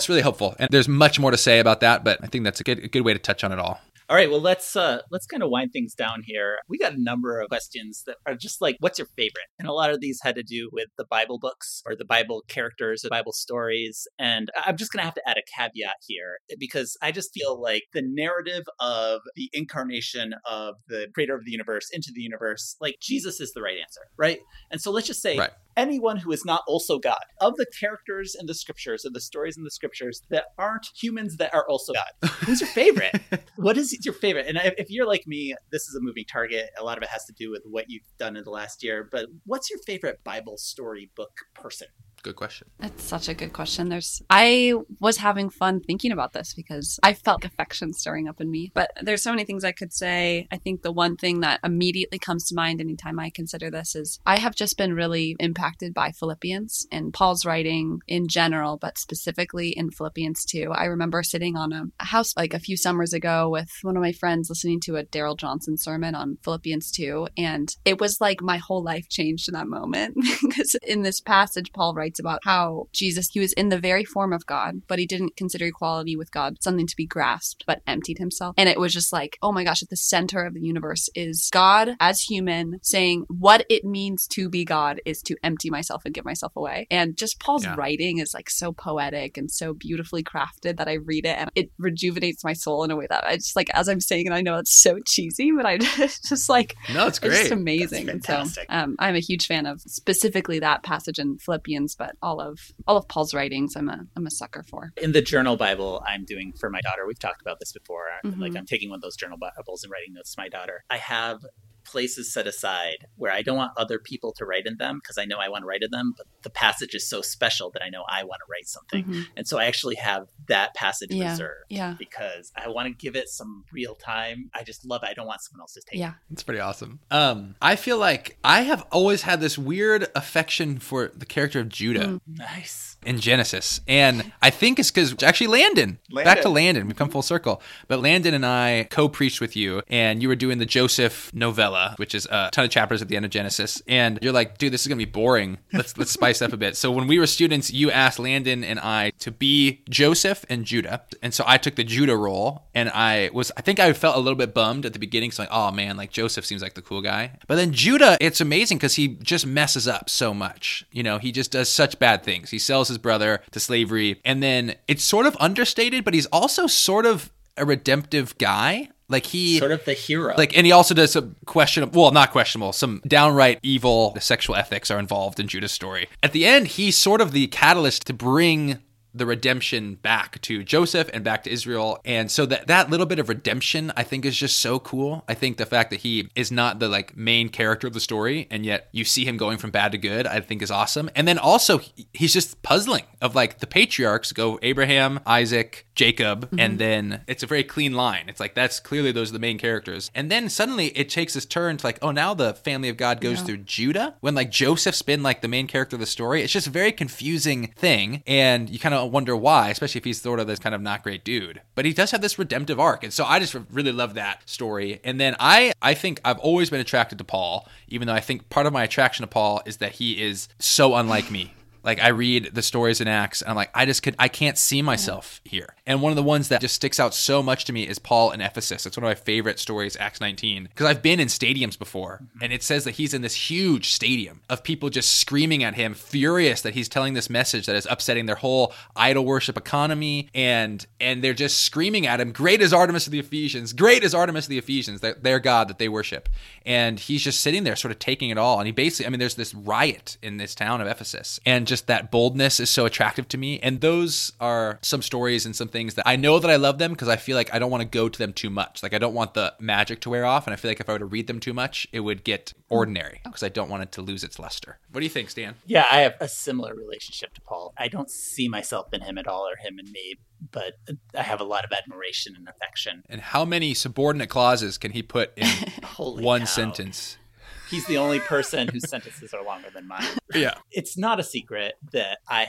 really helpful. And there's much more to say about that, but I think that's a good way to touch on it all. All right, well, let's kind of wind things down here. We got a number of questions that are just like, what's your favorite? And a lot of these had to do with the Bible books or the Bible characters, the Bible stories. And I'm just going to have to add a caveat here because I just feel like the narrative of the incarnation of the creator of the universe into the universe, like Jesus is the right answer, right? And so let's just say anyone who is not also God, of the characters in the scriptures, of the stories in the scriptures that aren't humans that are also God, who's your favorite? What is your favorite? And if you're like me, this is a moving target. A lot of it has to do with what you've done in the last year. But what's your favorite Bible story book person? Good question. That's such a good question. I was having fun thinking about this because I felt affection stirring up in me. But there's so many things I could say. I think the one thing that immediately comes to mind anytime I consider this is I have just been really impacted by Philippians and Paul's writing in general, but specifically in Philippians 2. I remember sitting on a house like a few summers ago with one of my friends listening to a Darrell Johnson sermon on Philippians 2. And it was like my whole life changed in that moment because in this passage, Paul writes about how Jesus, he was in the very form of God, but he didn't consider equality with God something to be grasped, but emptied himself. And it was just like, oh my gosh, at the center of the universe is God as human saying what it means to be God is to empty myself and give myself away. And just Paul's writing is like so poetic and so beautifully crafted that I read it and it rejuvenates my soul in a way that I just like, as I'm saying it, I know it's so cheesy, but I just like, no, it's great. It's just amazing. That's fantastic. And so I'm a huge fan of specifically that passage in Philippians, but all of Paul's writings I'm a sucker for. In the journal Bible I'm doing for my daughter, we've talked about this before. Like I'm taking one of those journal Bibles and writing notes to my daughter. I have places set aside where I don't want other people to write in them because I know I want to write in them, but the passage is so special that I know I want to write something. And so I actually have that passage reserved because I want to give it some real time. I just love it. I don't want someone else to take it. It's pretty awesome. I feel like I have always had this weird affection for the character of Judah. Nice. In Genesis. And I think it's because actually Landon. Back to Landon. We've come full circle. But Landon and I co-preached with you and you were doing the Joseph novella, which is a ton of chapters at the end of Genesis. And you're like, dude, this is going to be boring. Let's spice up a bit. So when we were students, you asked Landon and I to be Joseph and Judah. And so I took the Judah role and I think I felt a little bit bummed at the beginning. So like, oh man, like Joseph seems like the cool guy. But then Judah, it's amazing because he just messes up so much. You know, he just does such bad things. He sells his brother to slavery. And then it's sort of understated, but he's also sort of a redemptive guy. Like he sort of the hero. Like, and he also does some not questionable, some downright evil sexual ethics are involved in Judah's story. At the end, he's sort of the catalyst to bring the redemption back to Joseph and back to Israel. And so that little bit of redemption, I think, is just so cool. I think the fact that he is not the like main character of the story, and yet you see him going from bad to good, I think is awesome. And then also he's just puzzling of like the patriarchs go Abraham, Isaac, Jacob, and then it's a very clean line. It's like, that's clearly those are the main characters. And then suddenly it takes this turn to like, oh, now the family of God goes through Judah when like Joseph's been like the main character of the story. It's just a very confusing thing. And you kind of wonder why, especially if he's sort of this kind of not great dude. But he does have this redemptive arc. And so I just really love that story. And then I think I've always been attracted to Paul, even though I think part of my attraction to Paul is that he is so unlike me. Like I read the stories in Acts and I'm like, I can't see myself here. And one of the ones that just sticks out so much to me is Paul in Ephesus. It's one of my favorite stories, Acts 19, because I've been in stadiums before and it says that he's in this huge stadium of people just screaming at him, furious that he's telling this message that is upsetting their whole idol worship economy. And they're just screaming at him, great is Artemis of the Ephesians, great is Artemis of the Ephesians, their God that they worship. And he's just sitting there sort of taking it all. And he basically, there's this riot in this town of Ephesus. And just that boldness is so attractive to me. And those are some stories and some things that I know that I love them because I feel like I don't want to go to them too much. Like I don't want the magic to wear off. And I feel like if I were to read them too much, it would get ordinary because I don't want it to lose its luster. What do you think, Stan? Yeah, I have a similar relationship to Paul. I don't see myself in him at all or him in me, but I have a lot of admiration and affection. And how many subordinate clauses can he put in one cow. sentence? He's the only person whose sentences are longer than mine. Yeah. It's not a secret that I have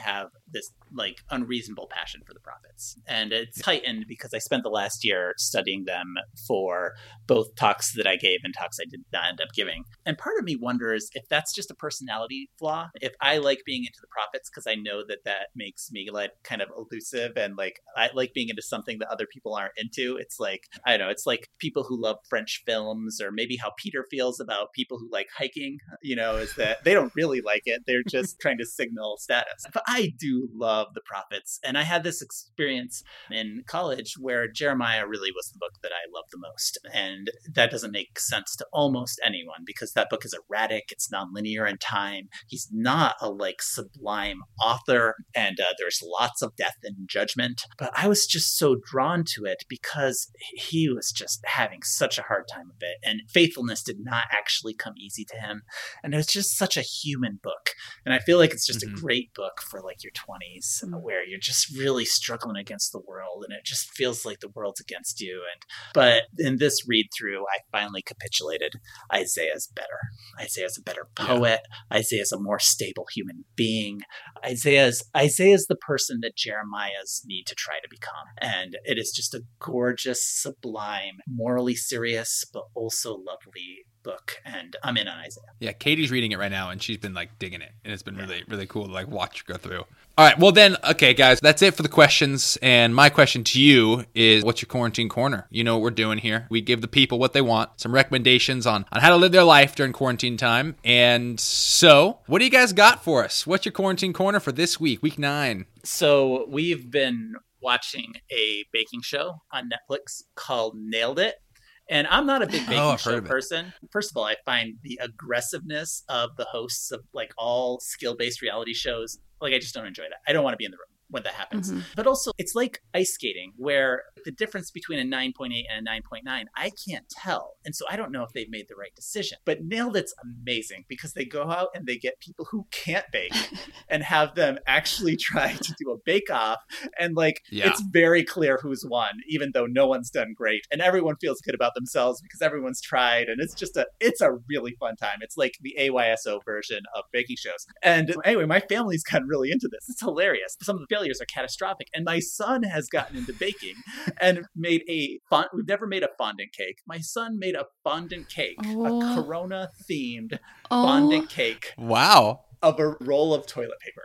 this like unreasonable passion for the prophets. And it's heightened because I spent the last year studying them for both talks that I gave and talks I did not end up giving. And part of me wonders if that's just a personality flaw. If I like being into the prophets because I know that that makes me like kind of elusive, and like I like being into something that other people aren't into. It's like, I don't know, it's like people who love French films, or maybe how Peter feels about people who like hiking, you know, is that they don't really like it. They're just trying to signal status. But I do love the prophets. And I had this experience in college where Jeremiah really was the book that I loved the most. And that doesn't make sense to almost anyone because that book is erratic. It's nonlinear in time. He's not a like sublime author, and there's lots of death and judgment. But I was just so drawn to it because he was just having such a hard time of it. And faithfulness did not actually come easy to him. And it's just such a human book. And I feel like it's just a great book for like your 20s where you're just really struggling against the world and it just feels like the world's against you. But in this read through, I finally capitulated. Isaiah's better. Isaiah's a better poet. Yeah. Isaiah's a more stable human being. Isaiah's the person that Jeremiah's need to try to become. And it is just a gorgeous, sublime, morally serious, but also lovely book. And I'm in on Isaiah. Yeah, Katie's reading it right now and she's been like digging it. And it's been really, really cool to like watch her go through. All right, well then, okay guys, that's it for the questions. And my question to you is, what's your quarantine corner? You know what we're doing here. We give the people what they want, some recommendations on how to live their life during quarantine time. And so, what do you guys got for us? What's your quarantine corner for this week 9? So we've been watching a baking show on Netflix called Nailed It. And I'm not a big baking show person. First of all, I find the aggressiveness of the hosts of like all skill-based reality shows, like I just don't enjoy that. I don't want to be in the room when that happens. But also, it's like ice skating, where the difference between a 9.8 and a 9.9, I can't tell. And so I don't know if they've made the right decision. But Nailed It's amazing because they go out and they get people who can't bake and have them actually try to do a bake-off. And like, it's very clear who's won, even though no one's done great. And everyone feels good about themselves because everyone's tried. And it's just it's a really fun time. It's like the AYSO version of baking shows. And anyway, my family's gotten really into this. It's hilarious. Some of the failures are catastrophic. And my son has gotten into baking and made we've never made a fondant cake. My son made a fondant cake, a Corona themed fondant cake. Wow. Of a roll of toilet paper.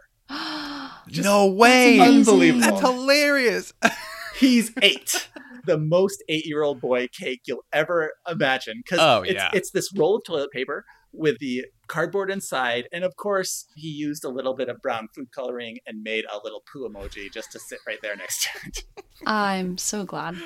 No way. Unbelievable. That's hilarious. He's 8. The most 8-year-old boy cake you'll ever imagine. Because it's this roll of toilet paper with the cardboard inside. And of course, he used a little bit of brown food coloring and made a little poo emoji just to sit right there next to it. I'm so glad.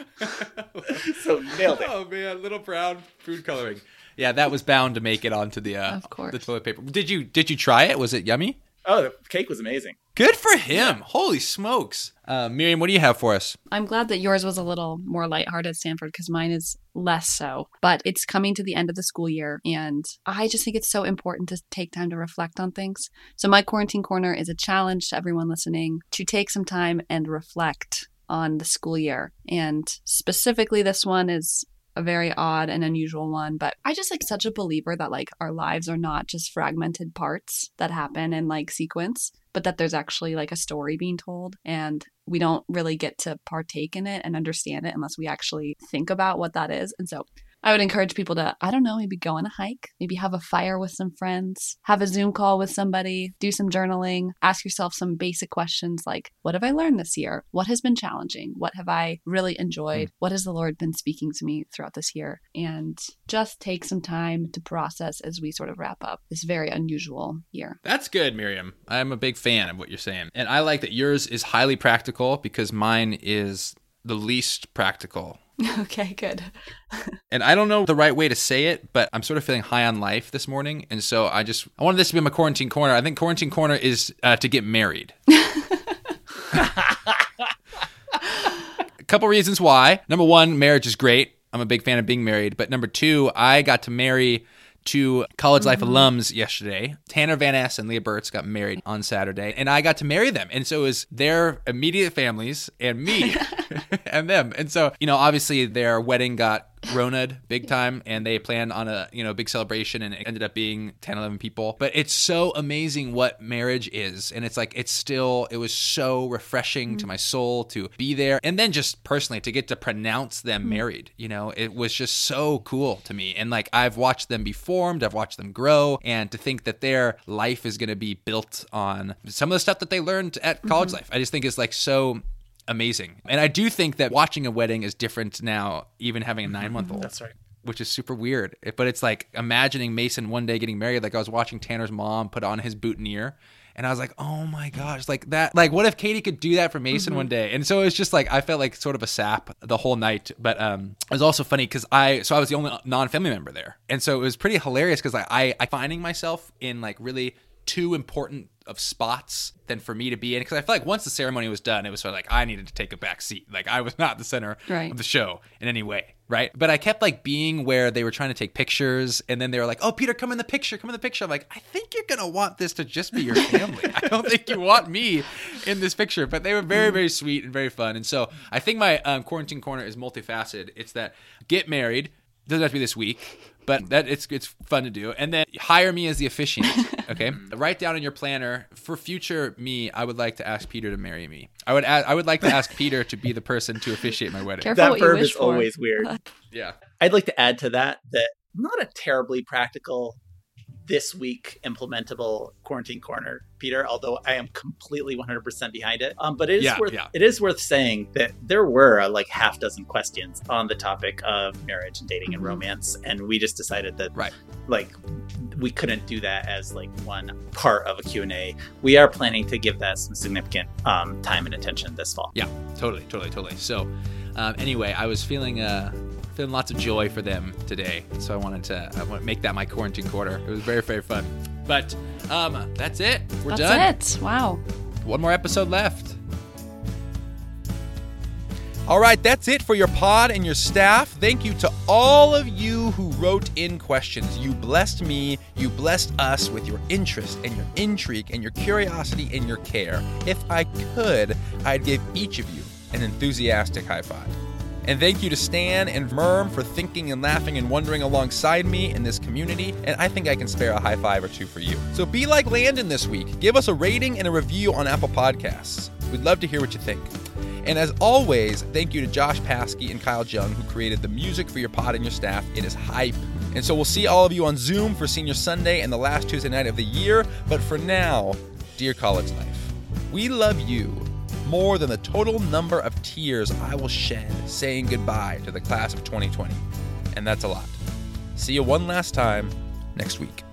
So nailed it. Oh man, little brown food coloring. Yeah, that was bound to make it onto the toilet paper. Did you try it? Was it yummy? Oh, the cake was amazing. Good for him. Holy smokes. Miriam, what do you have for us? I'm glad that yours was a little more lighthearted, Stanford, because mine is less so. But it's coming to the end of the school year, and I just think it's so important to take time to reflect on things. So my quarantine corner is a challenge to everyone listening to take some time and reflect on the school year. And specifically, this one is a very odd and unusual one, but I just like such a believer that like our lives are not just fragmented parts that happen in like sequence, but that there's actually like a story being told, and we don't really get to partake in it and understand it unless we actually think about what that is. And so I would encourage people to, I don't know, maybe go on a hike, maybe have a fire with some friends, have a Zoom call with somebody, do some journaling, ask yourself some basic questions like, what have I learned this year? What has been challenging? What have I really enjoyed? What has the Lord been speaking to me throughout this year? And just take some time to process as we sort of wrap up this very unusual year. That's good, Miriam. I'm a big fan of what you're saying. And I like that yours is highly practical because mine is the least practical. Okay, good. And I don't know the right way to say it, but I'm sort of feeling high on life this morning. And so I wanted this to be my quarantine corner. I think quarantine corner is to get married. A couple reasons why. Number one, marriage is great. I'm a big fan of being married. But number two, I got to marry two College Life alums yesterday. Tanner Van Ness and Leah Burtz got married on Saturday, and I got to marry them. And so it was their immediate families and me and them. And so, obviously their wedding got Ronad big time, and they planned on a big celebration, and it ended up being 10, 11 people. But it's so amazing what marriage is, and it's like it was so refreshing to my soul to be there, and then just personally to get to pronounce them married. It was just so cool to me, and like I've watched them be formed, I've watched them grow, and to think that their life is going to be built on some of the stuff that they learned at college life, I just think is like so amazing. And I do think that watching a wedding is different now, even having a 9-month-old. That's right. Which is super weird. But it's like imagining Mason one day getting married. Like I was watching Tanner's mom put on his boutonniere, and I was like, oh my gosh, like that. Like what if Katie could do that for Mason one day? And so it was just like, I felt like sort of a sap the whole night. But it was also funny because I was the only non-family member there. And so it was pretty hilarious because I finding myself in like really too important of spots than for me to be in, because I feel like once the ceremony was done, it was sort of like I needed to take a back seat. Like I was not the center of the show in any way, right? But I kept like being where they were trying to take pictures, and then they were like, "Oh, Peter, come in the picture, come in the picture." I'm like, I think you're gonna want this to just be your family. I don't think you want me in this picture. But they were very, very sweet and very fun. And so I think my quarantine corner is multifaceted. It's that get married. Doesn't have to be this week, but that it's fun to do. And then hire me as the officiant, okay? Write down in your planner, for future me, I would like to ask Peter to marry me. I would like to ask Peter to be the person to officiate my wedding. Careful that what you verb wish is for. always weird. Yeah. I'd like to add to that not a terribly practical this week implementable quarantine corner, Peter, although I am completely 100% behind it. But it is worth saying that there were like half dozen questions on the topic of marriage and dating and romance, and we just decided that like we couldn't do that as like one part of a Q&A. We are planning to give that some significant time and attention this fall. Yeah, totally. So anyway, I was feeling lots of joy for them today, so I want to make that my quarantine quarter. It was very, very fun. But that's it. We're done. That's it. Wow. One more episode left. All right, that's it for your pod and your staff. Thank you to all of you who wrote in questions. You blessed me, you blessed us with your interest and your intrigue and your curiosity and your care. If I could, I'd give each of you an enthusiastic high five. And thank you to Stan and Merm for thinking and laughing and wondering alongside me in this community. And I think I can spare a high five or two for you. So be like Landon this week. Give us a rating and a review on Apple Podcasts. We'd love to hear what you think. And as always, thank you to Josh Paskey and Kyle Jung, who created the music for your pod and your staff. It is hype. And so we'll see all of you on Zoom for Senior Sunday and the last Tuesday night of the year. But for now, dear college life, we love you more than the total number of tears I will shed saying goodbye to the class of 2020. And that's a lot. See you one last time next week.